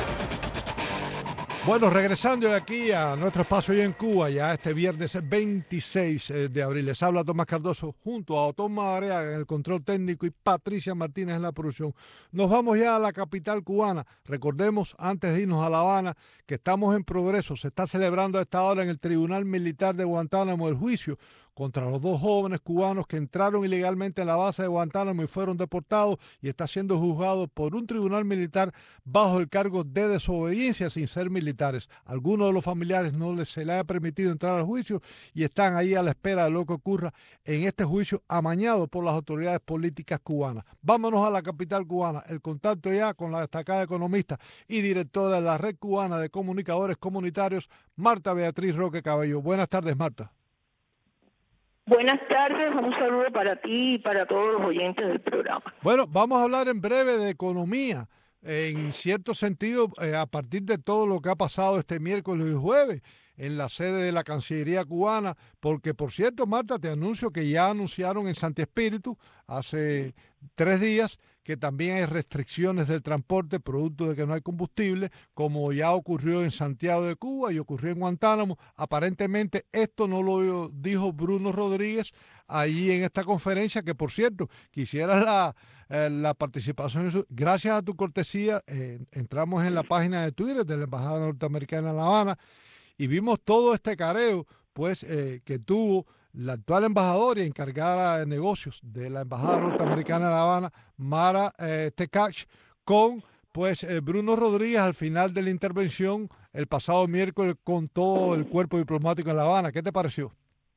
[SPEAKER 6] Bueno, regresando de aquí a nuestro espacio hoy en Cuba, ya este viernes 26 de abril. Les habla Tomás Cardoso junto a Otón Madariaga en el control técnico y Patricia Martínez en la producción. Nos vamos ya a la capital cubana. Recordemos, antes de irnos a La Habana, que estamos en progreso. Se está celebrando a esta hora en el Tribunal Militar de Guantánamo el juicio contra los dos jóvenes cubanos que entraron ilegalmente en la base de Guantánamo y fueron deportados, y está siendo juzgado por un tribunal militar bajo el cargo de desobediencia sin ser militares. Algunos de los familiares no se les ha permitido entrar al juicio y están ahí a la espera de lo que ocurra en este juicio amañado por las autoridades políticas cubanas. Vámonos a la capital cubana. El contacto ya con la destacada economista y directora de la Red Cubana de Comunicadores Comunitarios, Marta Beatriz Roque Cabello. Buenas tardes, Marta.
[SPEAKER 13] Buenas tardes, un saludo para ti y para todos los oyentes del programa.
[SPEAKER 6] Bueno, vamos a hablar en breve de economía, en cierto sentido, a partir de todo lo que ha pasado este miércoles y jueves en la sede de la Cancillería cubana, porque, por cierto, Marta, te anuncio que ya anunciaron en Santi Espíritu hace 3 días que también hay restricciones del transporte producto de que no hay combustible, como ya ocurrió en Santiago de Cuba y ocurrió en Guantánamo. Aparentemente esto no lo dijo Bruno Rodríguez allí en esta conferencia, que por cierto, quisiera la participación. Gracias a tu cortesía, entramos en la página de Twitter de la Embajada Norteamericana en La Habana y vimos todo este careo pues que tuvo la actual embajadora y encargada de negocios de la Embajada Norteamericana en La Habana, Mara Tekach, con Bruno Rodríguez al final de la intervención el pasado miércoles con todo el cuerpo diplomático en La Habana. ¿Qué te pareció?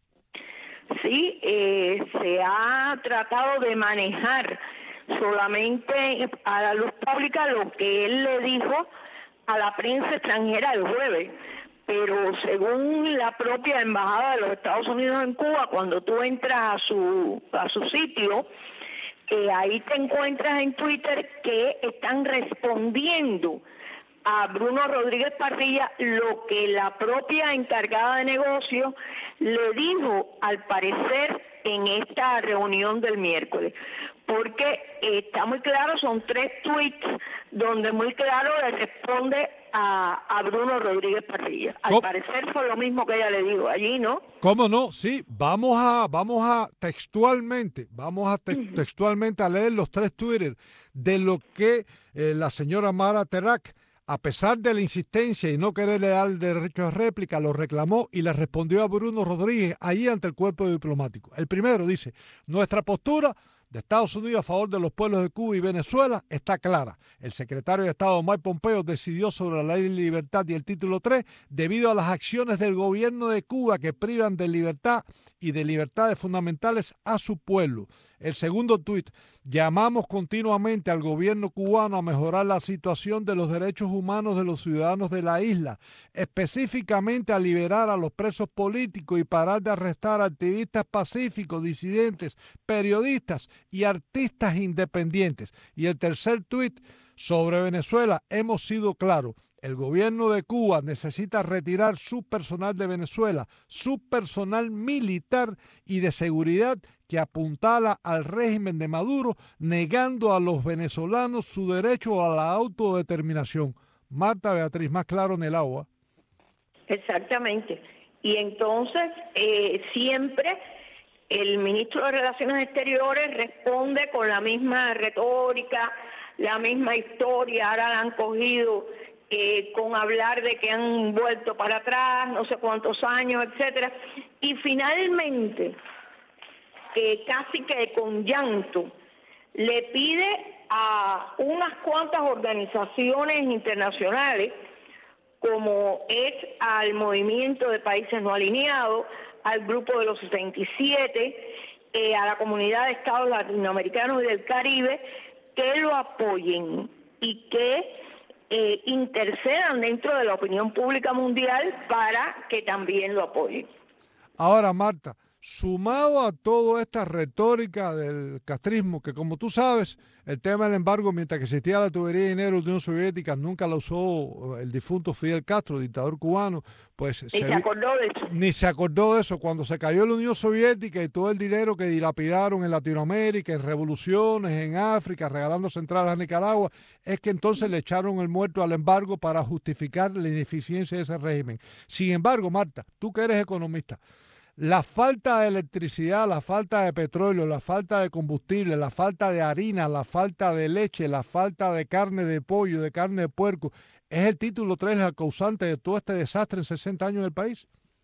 [SPEAKER 13] Sí, se ha tratado de manejar solamente a la luz pública lo que él le dijo a la prensa extranjera el jueves. Pero según la propia Embajada de los Estados Unidos en Cuba, cuando tú entras a su sitio, ahí te encuentras en Twitter que están respondiendo a Bruno Rodríguez Parrilla lo que la propia encargada de negocio le dijo, al parecer, en esta reunión del miércoles. Porque está muy claro, son 3 tweets donde muy claro le responde a Bruno Rodríguez Parrilla. Al parecer fue lo mismo que ella le dijo allí, ¿no?
[SPEAKER 6] ¿Cómo no? Sí, vamos a textualmente a leer los 3 Twitter de lo que la señora Mara Tekach, a pesar de la insistencia y no quererle dar el derecho de réplica, lo reclamó y le respondió a Bruno Rodríguez allí ante el cuerpo diplomático. El primero dice: nuestra postura de Estados Unidos a favor de los pueblos de Cuba y Venezuela está clara. El secretario de Estado Mike Pompeo decidió sobre la ley de libertad y el título 3 debido a las acciones del gobierno de Cuba que privan de libertad y de libertades fundamentales a su pueblo. El segundo tuit: llamamos continuamente al gobierno cubano a mejorar la situación de los derechos humanos de los ciudadanos de la isla, específicamente a liberar a los presos políticos y parar de arrestar a activistas pacíficos, disidentes, periodistas y artistas independientes. Y el tercer tuit sobre Venezuela: hemos sido claros. El gobierno de Cuba necesita retirar su personal de Venezuela, su personal militar y de seguridad que apuntala al régimen de Maduro, negando a los venezolanos su derecho a la autodeterminación. Marta Beatriz, más claro en el agua.
[SPEAKER 13] Exactamente. Y entonces siempre el ministro de Relaciones Exteriores responde con la misma retórica, la misma historia. Ahora la han cogido con hablar de que han vuelto para atrás, no sé cuántos años, etcétera. Y finalmente, casi que con llanto, le pide a unas cuantas organizaciones internacionales, como es al Movimiento de Países No Alineados, al Grupo de los 77, a la Comunidad de Estados Latinoamericanos y del Caribe, que lo apoyen y que intercedan dentro de la opinión pública mundial para que también lo apoyen.
[SPEAKER 6] Ahora, Marta, sumado a toda esta retórica del castrismo, que como tú sabes, el tema del embargo, mientras que existía la tubería de dinero de la Unión Soviética, nunca la usó el difunto Fidel Castro, dictador cubano, pues
[SPEAKER 13] Ni se acordó de eso.
[SPEAKER 6] Ni se acordó de eso. Cuando se cayó la Unión Soviética y todo el dinero que dilapidaron en Latinoamérica, en revoluciones, en África, regalando centrales a Nicaragua, es que entonces le echaron el muerto al embargo para justificar la ineficiencia de ese régimen. Sin embargo, Marta, tú que eres economista, la falta de electricidad, la falta de petróleo, la falta de combustible, la falta de harina, la falta de leche, la falta de carne de pollo, de carne de puerco, ¿es el título 3 la causante de todo este desastre en 60 años del país?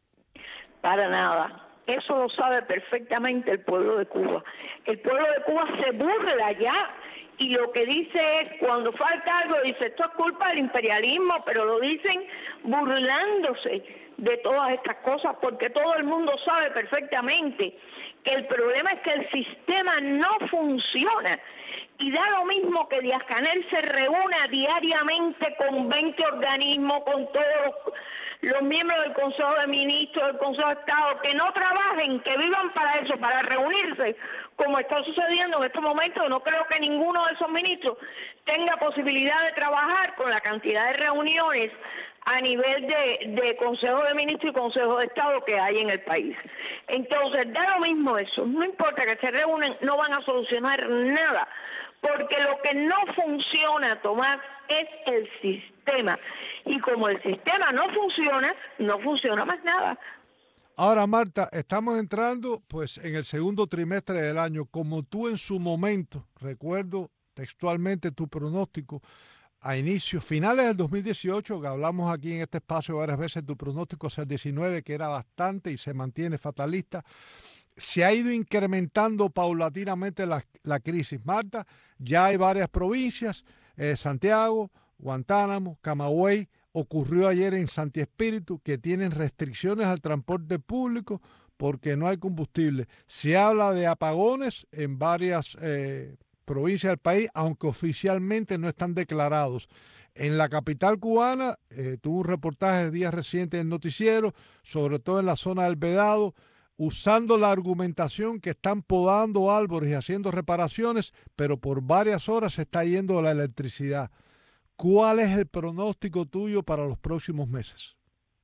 [SPEAKER 13] Para nada. Eso lo sabe perfectamente el pueblo de Cuba. El pueblo de Cuba se burla ya y lo que dice es, cuando falta algo, dice, esto es culpa del imperialismo, pero lo dicen burlándose de todas estas cosas, porque todo el mundo sabe perfectamente que el problema es que el sistema no funciona. Y da lo mismo que Díaz-Canel se reúna diariamente con 20 organismos, con todos los miembros del Consejo de Ministros, del Consejo de Estado, que no trabajen, que vivan para eso, para reunirse, como está sucediendo en estos momentos. No creo que ninguno de esos ministros tenga posibilidad de trabajar con la cantidad de reuniones a nivel de Consejo de Ministros y Consejo de Estado que hay en el país. Entonces, da lo mismo eso. No importa que se reúnen, no van a solucionar nada, porque lo que no funciona, Tomás, es el sistema. Y como el sistema no funciona más nada.
[SPEAKER 6] Ahora, Marta, estamos entrando pues en el segundo trimestre del año. Como tú en su momento, recuerdo textualmente tu pronóstico, a finales del 2018, que hablamos aquí en este espacio varias veces, tu pronóstico hacia el 19, que era bastante y se mantiene fatalista, se ha ido incrementando paulatinamente la crisis. Marta, ya hay varias provincias, Santiago, Guantánamo, Camagüey, ocurrió ayer en Santi Espíritu, que tienen restricciones al transporte público porque no hay combustible. Se habla de apagones en varias provincias del país, aunque oficialmente no están declarados. En la capital cubana, tuvo un reportaje de días recientes en noticiero, sobre todo en la zona del Vedado, usando la argumentación que están podando árboles y haciendo reparaciones, pero por varias horas se está yendo la electricidad. ¿Cuál es el pronóstico tuyo para los próximos meses?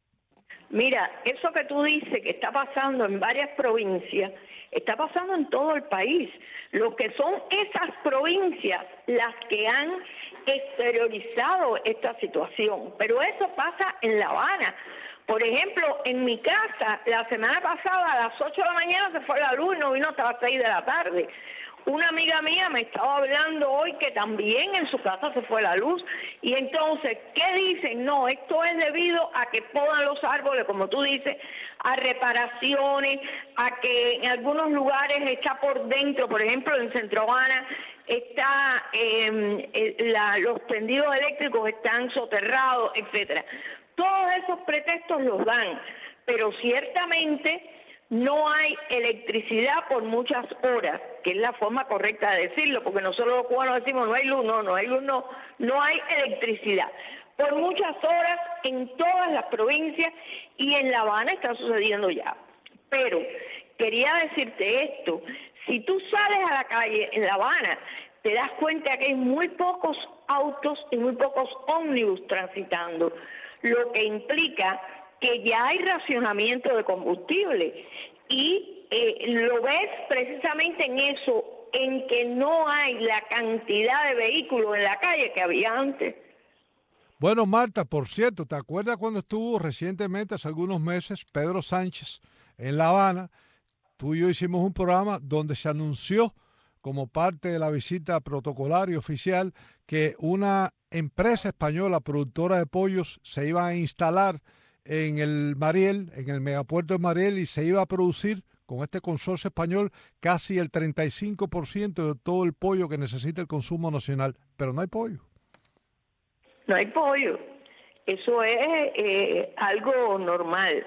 [SPEAKER 13] Mira, eso que tú dices que está pasando en varias provincias, está pasando en todo el país. Lo que son esas provincias las que han exteriorizado esta situación, pero eso pasa en La Habana. Por ejemplo, en mi casa, la semana pasada a las 8 de la mañana se fue la luz y no vino hasta las 6 de la tarde. Una amiga mía me estaba hablando hoy que también en su casa se fue la luz. Y entonces, ¿qué dicen? No, esto es debido a que podan los árboles, como tú dices, a reparaciones, a que en algunos lugares está por dentro, por ejemplo en Centro Habana está los tendidos eléctricos están soterrados, etcétera. Todos esos pretextos los dan, pero ciertamente no hay electricidad por muchas horas, que es la forma correcta de decirlo, porque nosotros los cubanos decimos no hay luz, no hay luz, no hay electricidad. Por muchas horas en todas las provincias y en La Habana está sucediendo ya. Pero quería decirte esto, si tú sales a la calle en La Habana, te das cuenta que hay muy pocos autos y muy pocos ómnibus transitando, lo que implica que ya hay racionamiento de combustible y lo ves precisamente en eso, en que no hay la cantidad de vehículos en la calle que había antes.
[SPEAKER 6] Bueno, Marta, por cierto, ¿te acuerdas cuando estuvo recientemente, hace algunos meses, Pedro Sánchez en La Habana? Tú y yo hicimos un programa donde se anunció como parte de la visita protocolar y oficial que una empresa española productora de pollos se iba a instalar en el Mariel, en el megapuerto de Mariel, y se iba a producir con este consorcio español casi el 35% de todo el pollo que necesita el consumo nacional. Pero no hay pollo.
[SPEAKER 13] No hay pollo. Eso es algo normal.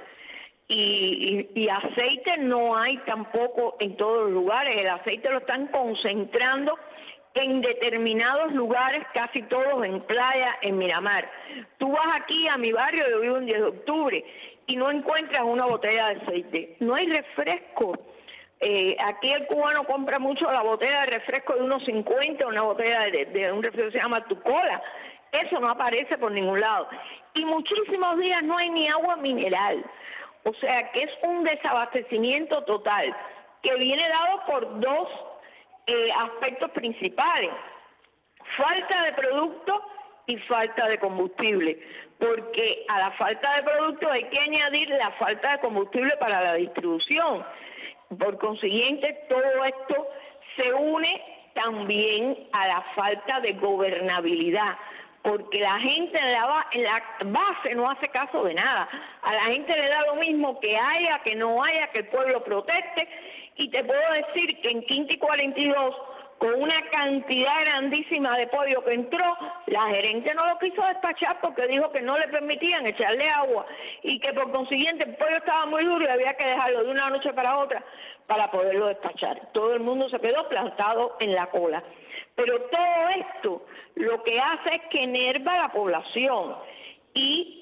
[SPEAKER 13] Y aceite no hay tampoco en todos los lugares. El aceite lo están concentrando en determinados lugares, casi todos en playa, en Miramar. Tú vas aquí a mi barrio, yo vivo en 10 de octubre, y no encuentras una botella de aceite. No hay refresco. Aquí el cubano compra mucho la botella de refresco de unos 50, una botella de un refresco que se llama Tucola. Eso no aparece por ningún lado. Y muchísimos días no hay ni agua mineral. O sea que es un desabastecimiento total, que viene dado por dos aspectos principales: falta de producto y falta de combustible, porque a la falta de producto hay que añadir la falta de combustible para la distribución. Por consiguiente, todo esto se une también a la falta de gobernabilidad, porque la gente en la base no hace caso de nada. A la gente le da lo mismo que haya, que no haya, que el pueblo proteste. Y te puedo decir que en Quinta y 42, con una cantidad grandísima de pollo que entró, la gerente no lo quiso despachar porque dijo que no le permitían echarle agua y que por consiguiente el pollo estaba muy duro y había que dejarlo de una noche para otra para poderlo despachar. Todo el mundo se quedó plantado en la cola. Pero todo esto lo que hace es que enerva a la población y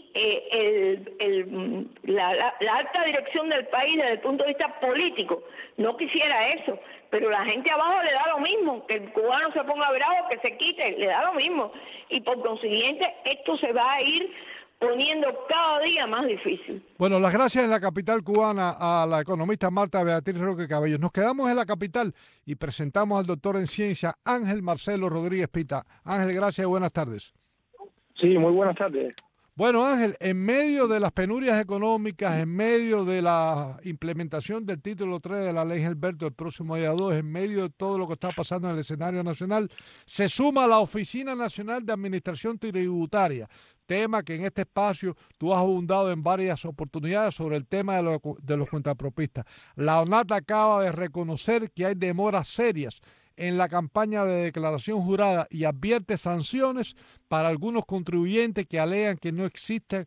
[SPEAKER 13] la alta dirección del país desde el punto de vista político no quisiera eso, pero la gente abajo le da lo mismo, que el cubano se ponga bravo, que se quite, le da lo mismo, y por consiguiente esto se va a ir poniendo cada día más difícil.
[SPEAKER 6] Bueno, las gracias en la capital cubana a la economista Marta Beatriz Roque Cabello. Nos quedamos en la capital y presentamos al doctor en ciencia Ángel Marcelo Rodríguez Pita. Ángel, gracias y buenas tardes.
[SPEAKER 14] Sí, muy buenas tardes.
[SPEAKER 6] Bueno, Ángel, en medio de las penurias económicas, en medio de la implementación del título 3 de la ley Gilberto el próximo día 2, en medio de todo lo que está pasando en el escenario nacional, se suma la Oficina Nacional de Administración Tributaria, tema que en este espacio tú has abundado en varias oportunidades sobre el tema de los cuentapropistas. La ONAT acaba de reconocer que hay demoras serias en la campaña de declaración jurada y advierte sanciones para algunos contribuyentes que alegan que no existen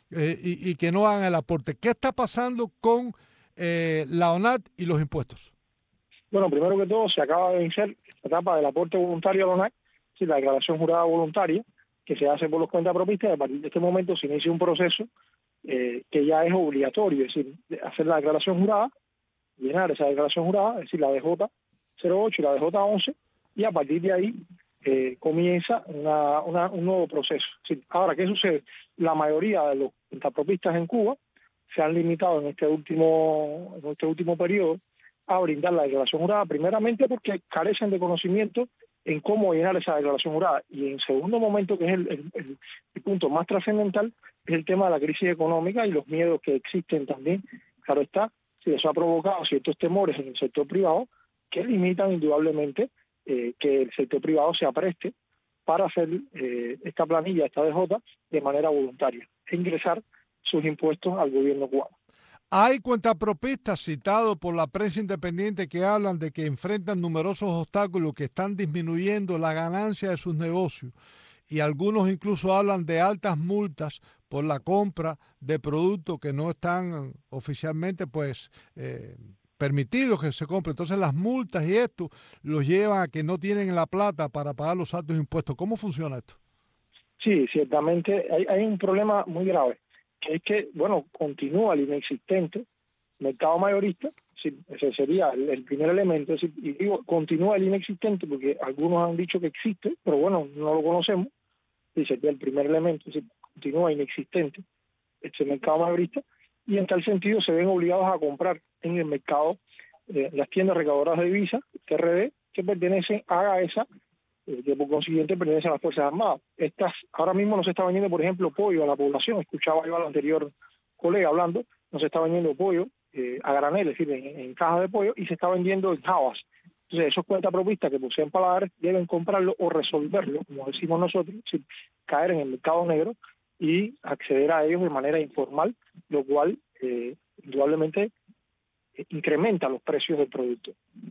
[SPEAKER 6] y que no hagan el aporte. ¿Qué está pasando con la ONAT y los impuestos?
[SPEAKER 14] Bueno, primero que todo, se acaba de vencer la etapa del aporte voluntario a la ONAT, sí, la declaración jurada voluntaria, que se hace por los cuentapropistas. A partir de este momento se inicia un proceso que ya es obligatorio, es decir, hacer la declaración jurada, llenar esa declaración jurada, es decir, la DJ 08 y la DJ 11, y a partir de ahí comienza un nuevo proceso. Sí, ahora, ¿qué sucede? La mayoría de los cuentapropistas en Cuba se han limitado en este último periodo a brindar la declaración jurada, primeramente porque carecen de conocimiento en cómo llenar esa declaración jurada, y en segundo momento, que es el punto más trascendental, es el tema de la crisis económica y los miedos que existen también. Claro está, si eso ha provocado ciertos temores en el sector privado que limitan indudablemente que el sector privado se apreste para hacer esta planilla, esta DJ, de manera voluntaria e ingresar sus impuestos al gobierno cubano.
[SPEAKER 6] Hay cuentapropistas citados por la prensa independiente que hablan de que enfrentan numerosos obstáculos que están disminuyendo la ganancia de sus negocios, y algunos incluso hablan de altas multas por la compra de productos que no están oficialmente permitidos que se compren. Entonces las multas y esto los llevan a que no tienen la plata para pagar los altos impuestos. ¿Cómo funciona esto?
[SPEAKER 14] Sí, ciertamente hay un problema muy grave, que es que, continúa el inexistente mercado mayorista. Sí, ese sería el primer elemento. Es decir, y digo, continúa el inexistente porque algunos han dicho que existe, pero no lo conocemos. Y sería el primer elemento. Es decir, continúa inexistente ese mercado mayorista, y en tal sentido se ven obligados a comprar en el mercado las tiendas recaudadoras de divisas, TRD, que pertenecen a AESA, que por consiguiente pertenecen a las Fuerzas Armadas. Estas ahora mismo no se está vendiendo, por ejemplo, pollo a la población. Escuchaba yo al anterior colega hablando, no se está vendiendo pollo a granel, es decir, en cajas de pollo, y se está vendiendo en jabas. Entonces, esos cuentapropistas que poseen paladares deben comprarlo o resolverlo, como decimos nosotros, es decir, caer en el mercado negro y acceder a ellos de manera informal, lo cual indudablemente incrementa los precios del producto.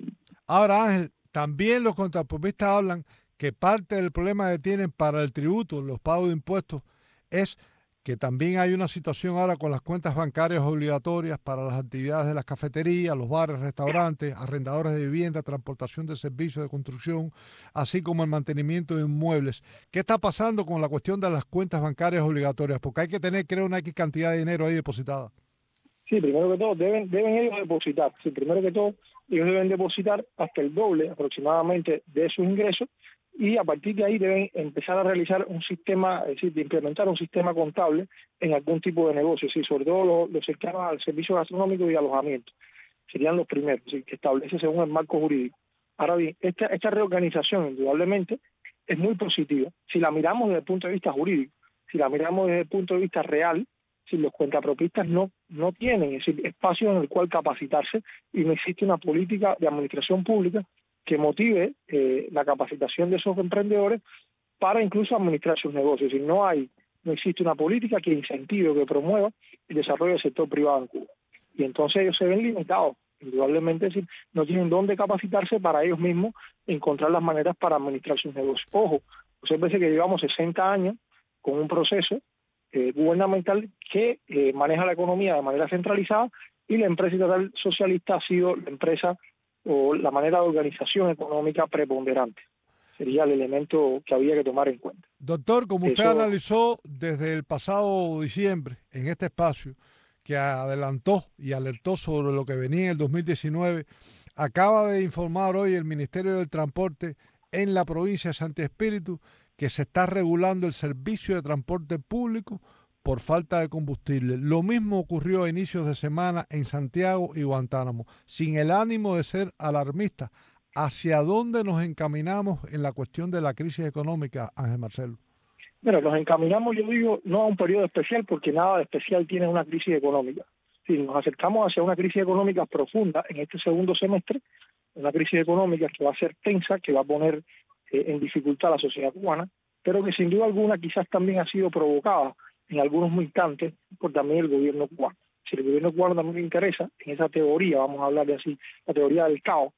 [SPEAKER 6] Ahora, Ángel, también los contrapropistas hablan que parte del problema que tienen para el tributo, los pagos de impuestos, es que también hay una situación ahora con las cuentas bancarias obligatorias para las actividades de las cafeterías, los bares, restaurantes, arrendadores de vivienda, transportación de servicios de construcción, así como el mantenimiento de inmuebles. ¿Qué está pasando con la cuestión de las cuentas bancarias obligatorias? Porque hay que tener, creo, una X cantidad de dinero ahí depositada.
[SPEAKER 14] Sí, primero que todo, deben ellos depositar. Sí, primero que todo, ellos deben depositar hasta el doble aproximadamente de sus ingresos, y a partir de ahí deben empezar a realizar un sistema, es decir, de implementar un sistema contable en algún tipo de negocio, ¿sí? Sobre todo los cercanos al servicio gastronómico y alojamiento. Serían los primeros, ¿sí? Que establece según el marco jurídico. Ahora bien, esta reorganización indudablemente es muy positiva. Si la miramos desde el punto de vista jurídico, si la miramos desde el punto de vista real, si los cuentapropistas no tienen, es decir, espacio en el cual capacitarse, y no existe una política de administración pública que motive la capacitación de esos emprendedores para incluso administrar sus negocios. Y no existe una política que incentive o que promueva el desarrollo del sector privado en Cuba. Y entonces ellos se ven limitados, indudablemente, es decir, no tienen dónde capacitarse para ellos mismos encontrar las maneras para administrar sus negocios. Ojo, muchas veces que llevamos 60 años con un proceso gubernamental que maneja la economía de manera centralizada, y la empresa estatal socialista ha sido la empresa o la manera de organización económica preponderante. Sería el elemento que había que tomar en cuenta.
[SPEAKER 6] Doctor, como usted analizó desde el pasado diciembre en este espacio, que adelantó y alertó sobre lo que venía en el 2019, acaba de informar hoy el Ministerio del Transporte en la provincia de Santi Espíritu que se está regulando el servicio de transporte público por falta de combustible. Lo mismo ocurrió a inicios de semana en Santiago y Guantánamo. Sin el ánimo de ser alarmista, ¿hacia dónde nos encaminamos en la cuestión de la crisis económica, Ángel Marcelo?
[SPEAKER 14] Bueno, nos encaminamos, yo digo, no a un periodo especial, porque nada de especial tiene una crisis económica. Si nos acercamos hacia una crisis económica profunda en este segundo semestre, una crisis económica que va a ser tensa, que va a poner en dificultad a la sociedad cubana, pero que sin duda alguna quizás también ha sido provocada en algunos instantes por también el gobierno cubano. Si el gobierno cubano también le interesa en esa teoría, vamos a hablar de así, la teoría del caos,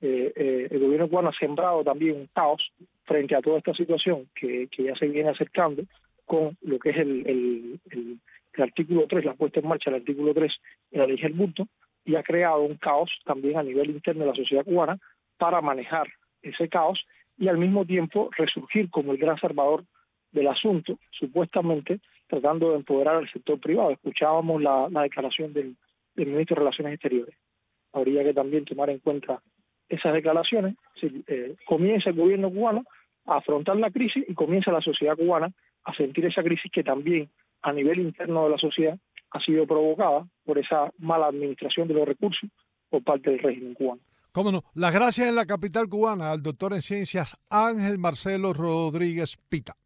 [SPEAKER 14] el gobierno cubano ha sembrado también un caos frente a toda esta situación que ya se viene acercando con lo que es el artículo 3, la puesta en marcha del artículo 3 de la ley Helburto, y ha creado un caos también a nivel interno de la sociedad cubana para manejar ese caos y al mismo tiempo resurgir como el gran salvador del asunto, supuestamente tratando de empoderar al sector privado. Escuchábamos la declaración del ministro de Relaciones Exteriores. Habría que también tomar en cuenta esas declaraciones. Comienza el gobierno cubano a afrontar la crisis y comienza la sociedad cubana a sentir esa crisis que también a nivel interno de la sociedad ha sido provocada por esa mala administración de los recursos por parte del régimen cubano.
[SPEAKER 6] Cómo no. Las gracias en la capital cubana al doctor en ciencias Ángel Marcelo Rodríguez Pita.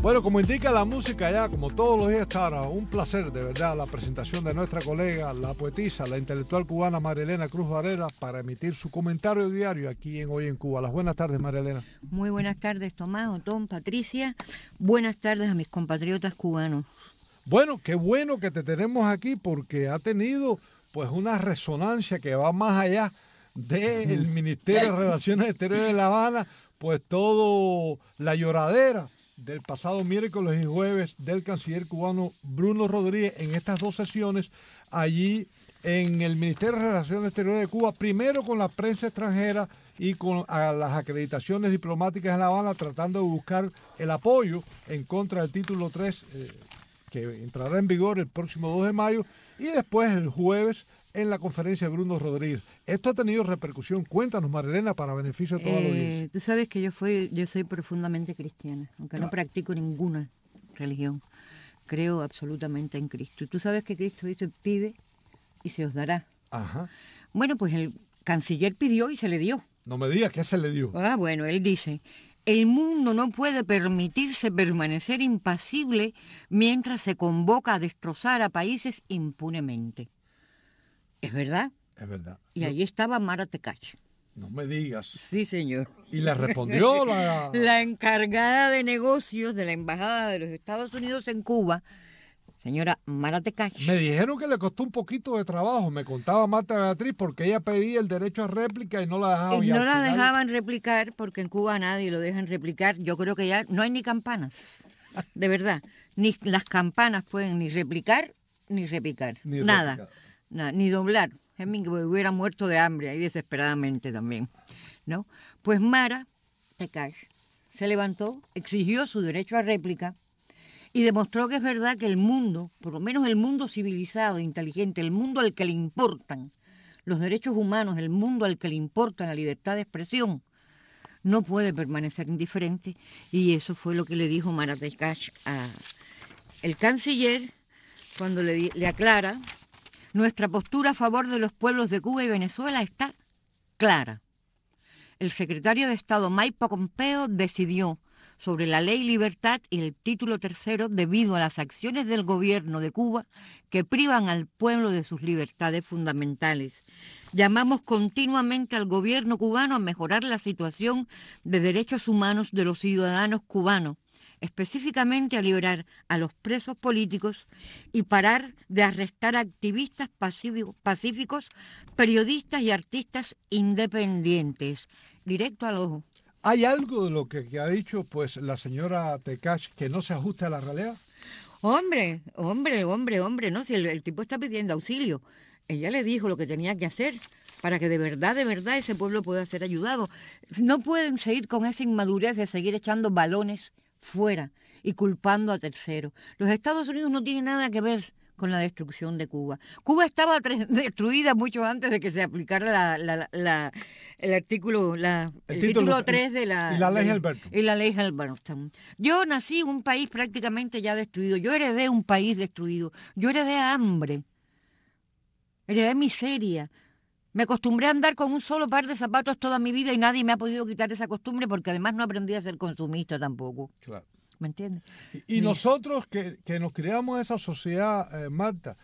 [SPEAKER 6] Bueno, como indica la música ya, como todos los días, Tara, un placer de verdad la presentación de nuestra colega, la poetisa, la intelectual cubana María Elena Cruz Varela, para emitir su comentario diario aquí en Hoy en Cuba. Las buenas tardes, María Elena.
[SPEAKER 15] Muy buenas tardes, Tomás, Otón, Patricia. Buenas tardes a mis compatriotas cubanos.
[SPEAKER 6] Bueno, qué bueno que te tenemos aquí porque ha tenido pues una resonancia que va más allá del Ministerio de Relaciones Exteriores de La Habana, pues todo la lloradera del pasado miércoles y jueves del canciller cubano Bruno Rodríguez en estas dos sesiones allí en el Ministerio de Relaciones Exteriores de Cuba, primero con la prensa extranjera y con las acreditaciones diplomáticas en La Habana, tratando de buscar el apoyo en contra del título 3 que entrará en vigor el próximo 2 de mayo y después el jueves en la conferencia de Bruno Rodríguez. Esto ha tenido repercusión. Cuéntanos, María Elena, para beneficio de toda la audiencia.
[SPEAKER 15] Tú sabes que yo soy profundamente cristiana, aunque no practico ninguna religión. Creo absolutamente en Cristo. Y tú sabes que Cristo dice, pide y se os dará.
[SPEAKER 6] Ajá.
[SPEAKER 15] Bueno, pues el canciller pidió y se le dio.
[SPEAKER 6] No me digas qué se le dio.
[SPEAKER 15] Ah, bueno, él dice, el mundo no puede permitirse permanecer impasible mientras se convoca a destrozar a países impunemente. ¿Es verdad?
[SPEAKER 6] Es verdad.
[SPEAKER 15] Y ahí estaba Mara Tekash.
[SPEAKER 6] No me digas.
[SPEAKER 15] Sí, señor.
[SPEAKER 6] ¿Y le respondió
[SPEAKER 15] la encargada de negocios de la Embajada de los Estados Unidos en Cuba, señora Mara Tekash?
[SPEAKER 6] Me dijeron que le costó un poquito de trabajo, me contaba Marta Beatriz, porque ella pedía el derecho a réplica y no la dejaban.
[SPEAKER 15] Y no la dejaban replicar, porque en Cuba nadie lo dejan replicar. Yo creo que ya no hay ni campanas, de verdad. Ni las campanas pueden ni replicar, ni repicar. Nada. Ni doblar. Hemingway hubiera muerto de hambre ahí desesperadamente también, ¿no? Pues Mara Tekash se levantó, exigió su derecho a réplica y demostró que es verdad que el mundo, por lo menos el mundo civilizado, inteligente, el mundo al que le importan los derechos humanos, el mundo al que le importa la libertad de expresión, no puede permanecer indiferente, y eso fue lo que le dijo Mara Tekash a el canciller cuando le aclara: nuestra postura a favor de los pueblos de Cuba y Venezuela está clara. El secretario de Estado Mike Pompeo decidió sobre la ley libertad y el título 3 debido a las acciones del gobierno de Cuba que privan al pueblo de sus libertades fundamentales. Llamamos continuamente al gobierno cubano a mejorar la situación de derechos humanos de los ciudadanos cubanos, específicamente a liberar a los presos políticos y parar de arrestar activistas pacíficos, periodistas y artistas independientes. Directo al ojo.
[SPEAKER 6] ¿Hay algo de lo que ha dicho pues la señora Tekash que no se ajuste a la realidad?
[SPEAKER 15] Hombre, no, si el tipo está pidiendo auxilio. Ella le dijo lo que tenía que hacer para que de verdad ese pueblo pueda ser ayudado. No pueden seguir con esa inmadurez de seguir echando balones fuera y culpando a terceros. Los Estados Unidos no tienen nada que ver con la destrucción de Cuba. Cuba estaba destruida mucho antes de que se aplicara el título 3 de la...
[SPEAKER 6] Y la ley Helberton.
[SPEAKER 15] Y la ley Helberton. Yo nací en un país prácticamente ya destruido. Yo heredé un país destruido. Yo heredé hambre. Heredé miseria. Me acostumbré a andar con un solo par de zapatos toda mi vida y nadie me ha podido quitar esa costumbre porque además no aprendí a ser consumista tampoco.
[SPEAKER 6] Claro.
[SPEAKER 15] ¿Me entiendes?
[SPEAKER 6] Y nosotros que nos criamos en esa sociedad, Marta,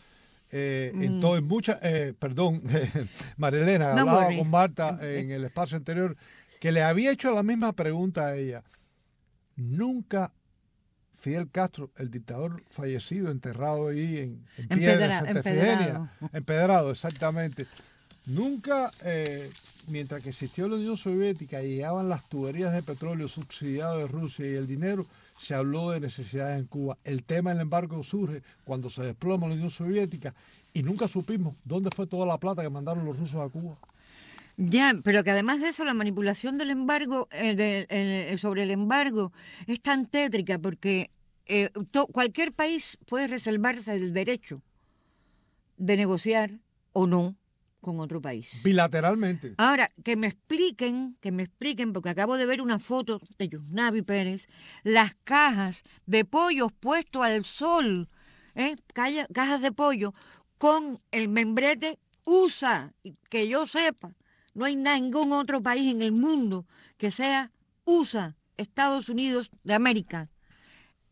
[SPEAKER 6] María Elena, hablaba con Marta en el espacio anterior, que le había hecho la misma pregunta a ella. Nunca Fidel Castro, el dictador fallecido, enterrado ahí en Piedra, Santa Efigenia, empedrado, exactamente. Nunca, mientras que existió la Unión Soviética y llegaban las tuberías de petróleo subsidiadas de Rusia y el dinero, se habló de necesidades en Cuba. El tema del embargo surge cuando se desploma la Unión Soviética y nunca supimos dónde fue toda la plata que mandaron los rusos a Cuba.
[SPEAKER 15] Ya, pero que además de eso, la manipulación del embargo, sobre el embargo, es tan tétrica porque cualquier país puede reservarse el derecho de negociar o no con otro país.
[SPEAKER 6] Bilateralmente.
[SPEAKER 15] Ahora, que me expliquen, porque acabo de ver una foto de Yusnavi Pérez, las cajas de pollos puestos al sol, cajas de pollo con el membrete USA, que yo sepa, no hay ningún otro país en el mundo que sea USA, Estados Unidos de América,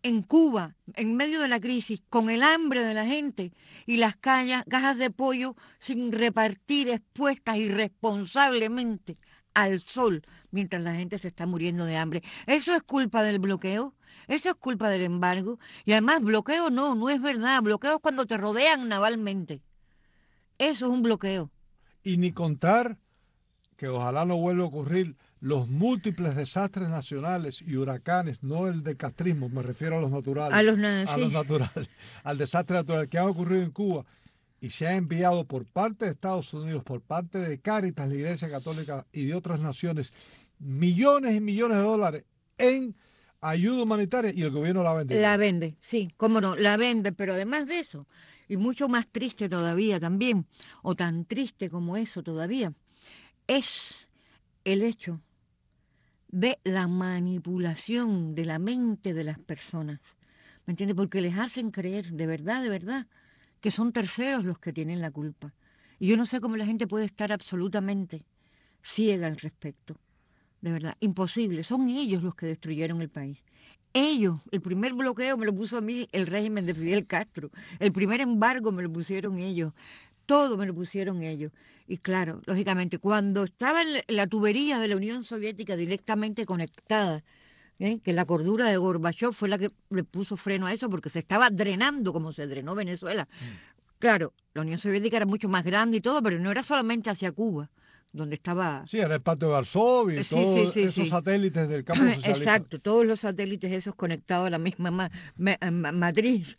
[SPEAKER 15] en Cuba, en medio de la crisis, con el hambre de la gente y las cajas de pollo sin repartir, expuestas irresponsablemente al sol, mientras la gente se está muriendo de hambre. ¿Eso es culpa del bloqueo? ¿Eso es culpa del embargo? Y además, bloqueo no es verdad. Bloqueo es cuando te rodean navalmente. Eso es un bloqueo.
[SPEAKER 6] Y ni contar, que ojalá no vuelva a ocurrir, los múltiples desastres nacionales y huracanes, no el de castrismo, me refiero a los naturales. Los naturales, al desastre natural que ha ocurrido en Cuba. Y se ha enviado por parte de Estados Unidos, por parte de Cáritas, la Iglesia Católica y de otras naciones, millones y millones de dólares en ayuda humanitaria, y el gobierno la vende.
[SPEAKER 15] La vende, sí, cómo no, la vende, pero además de eso, y mucho más triste todavía también, o tan triste como eso todavía, es el hecho de la manipulación de la mente de las personas, ¿me entiendes? Porque les hacen creer, de verdad, que son terceros los que tienen la culpa. Y yo no sé cómo la gente puede estar absolutamente ciega al respecto. De verdad, imposible. Son ellos los que destruyeron el país. Ellos, el primer bloqueo me lo puso a mí el régimen de Fidel Castro. El primer embargo me lo pusieron ellos. Todo me lo pusieron ellos. Y claro, lógicamente, cuando estaba la tubería de la Unión Soviética directamente conectada, que la cordura de Gorbachov fue la que le puso freno a eso, porque se estaba drenando como se drenó Venezuela. Claro, la Unión Soviética era mucho más grande y todo, pero no era solamente hacia Cuba, donde estaba...
[SPEAKER 6] Sí, era el Pacto de Varsovia y todos esos satélites del campo socialista.
[SPEAKER 15] Exacto, todos los satélites esos conectados a la misma matriz.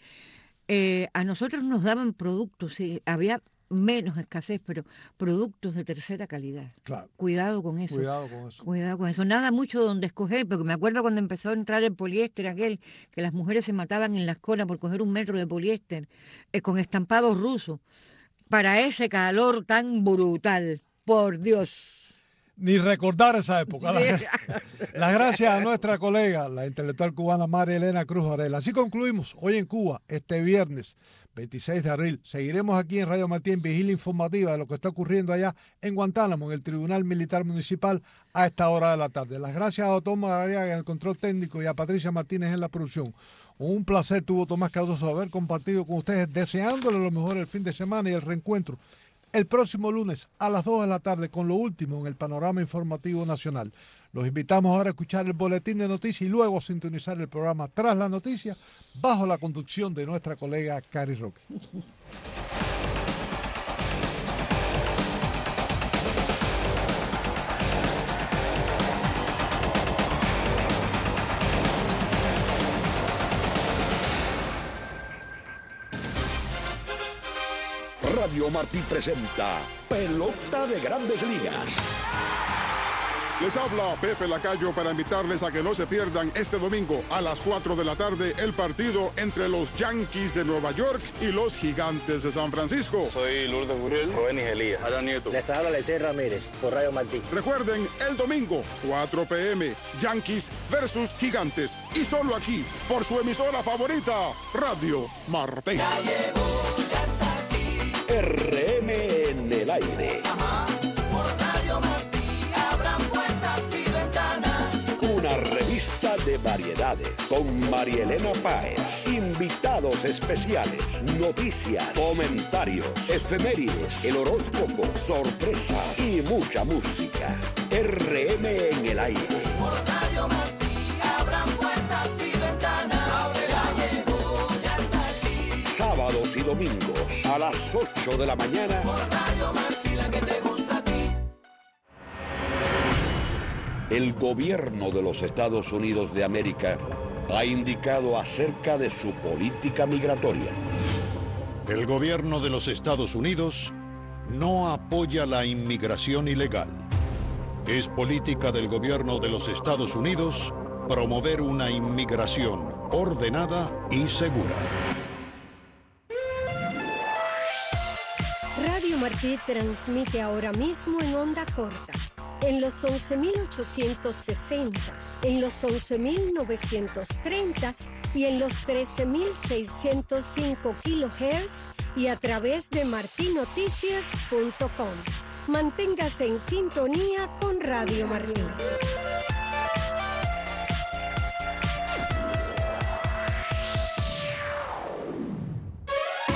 [SPEAKER 15] A nosotros nos daban productos, sí, había menos escasez, pero productos de tercera calidad.
[SPEAKER 6] Claro.
[SPEAKER 15] Cuidado con eso. Cuidado con eso. Nada mucho donde escoger, porque me acuerdo cuando empezó a entrar el poliéster aquel, que las mujeres se mataban en las colas por coger 1 metro de poliéster, con estampados rusos, para ese calor tan brutal. Por Dios.
[SPEAKER 6] Ni recordar esa época. Las gracias a nuestra colega, la intelectual cubana María Elena Cruz Varela. Así concluimos hoy en Cuba, este viernes 26 de abril. Seguiremos aquí en Radio Martí en vigilia informativa de lo que está ocurriendo allá en Guantánamo, en el Tribunal Militar Municipal, a esta hora de la tarde. Las gracias a Tomás Ariaga en el control técnico y a Patricia Martínez en la producción. Un placer tuvo Tomás Cardoso haber compartido con ustedes, deseándole lo mejor el fin de semana y el reencuentro el próximo lunes a las 2 de la tarde con lo último en el panorama informativo nacional. Los invitamos ahora a escuchar el boletín de noticias y luego a sintonizar el programa Tras la Noticia bajo la conducción de nuestra colega Cari Roque.
[SPEAKER 16] Radio Martí presenta Pelota de Grandes Ligas.
[SPEAKER 17] Les habla Pepe Lacayo para invitarles a que no se pierdan este domingo a las 4 de la tarde el partido entre los Yankees de Nueva York y los Gigantes de San Francisco.
[SPEAKER 18] Soy Lourdes Gurriel, Rubén Elías, Adán Nieto.
[SPEAKER 19] Les habla Lecey Ramírez por Radio Martí.
[SPEAKER 17] Recuerden, el domingo, 4 p.m., Yankees versus Gigantes. Y solo aquí, por su emisora favorita, Radio Martí.
[SPEAKER 16] Ya llegó, ya está aquí. RM en el aire.
[SPEAKER 20] Ajá, por Radio Martí abran puertas y ventanas.
[SPEAKER 16] Una revista de variedades con María Elena Páez. Invitados especiales, noticias, comentarios, efemérides, el horóscopo, sorpresa y mucha música. RM en el aire.
[SPEAKER 20] Por Radio Martí abran puertas y ventanas. Ya llegó, ya está aquí.
[SPEAKER 16] Sábados y domingos a las 8 de la mañana.
[SPEAKER 20] Por Radio Martí, la que te gusta a ti.
[SPEAKER 16] El gobierno de los Estados Unidos de América ha indicado acerca de su política migratoria.
[SPEAKER 21] El gobierno de los Estados Unidos no apoya la inmigración ilegal. Es política del gobierno de los Estados Unidos promover una inmigración ordenada y segura.
[SPEAKER 11] Radio Martí transmite ahora mismo en onda corta, en los 11.860, en los 11.930 y en los 13.605 kHz y a través de martinoticias.com. Manténgase en sintonía con Radio Martí.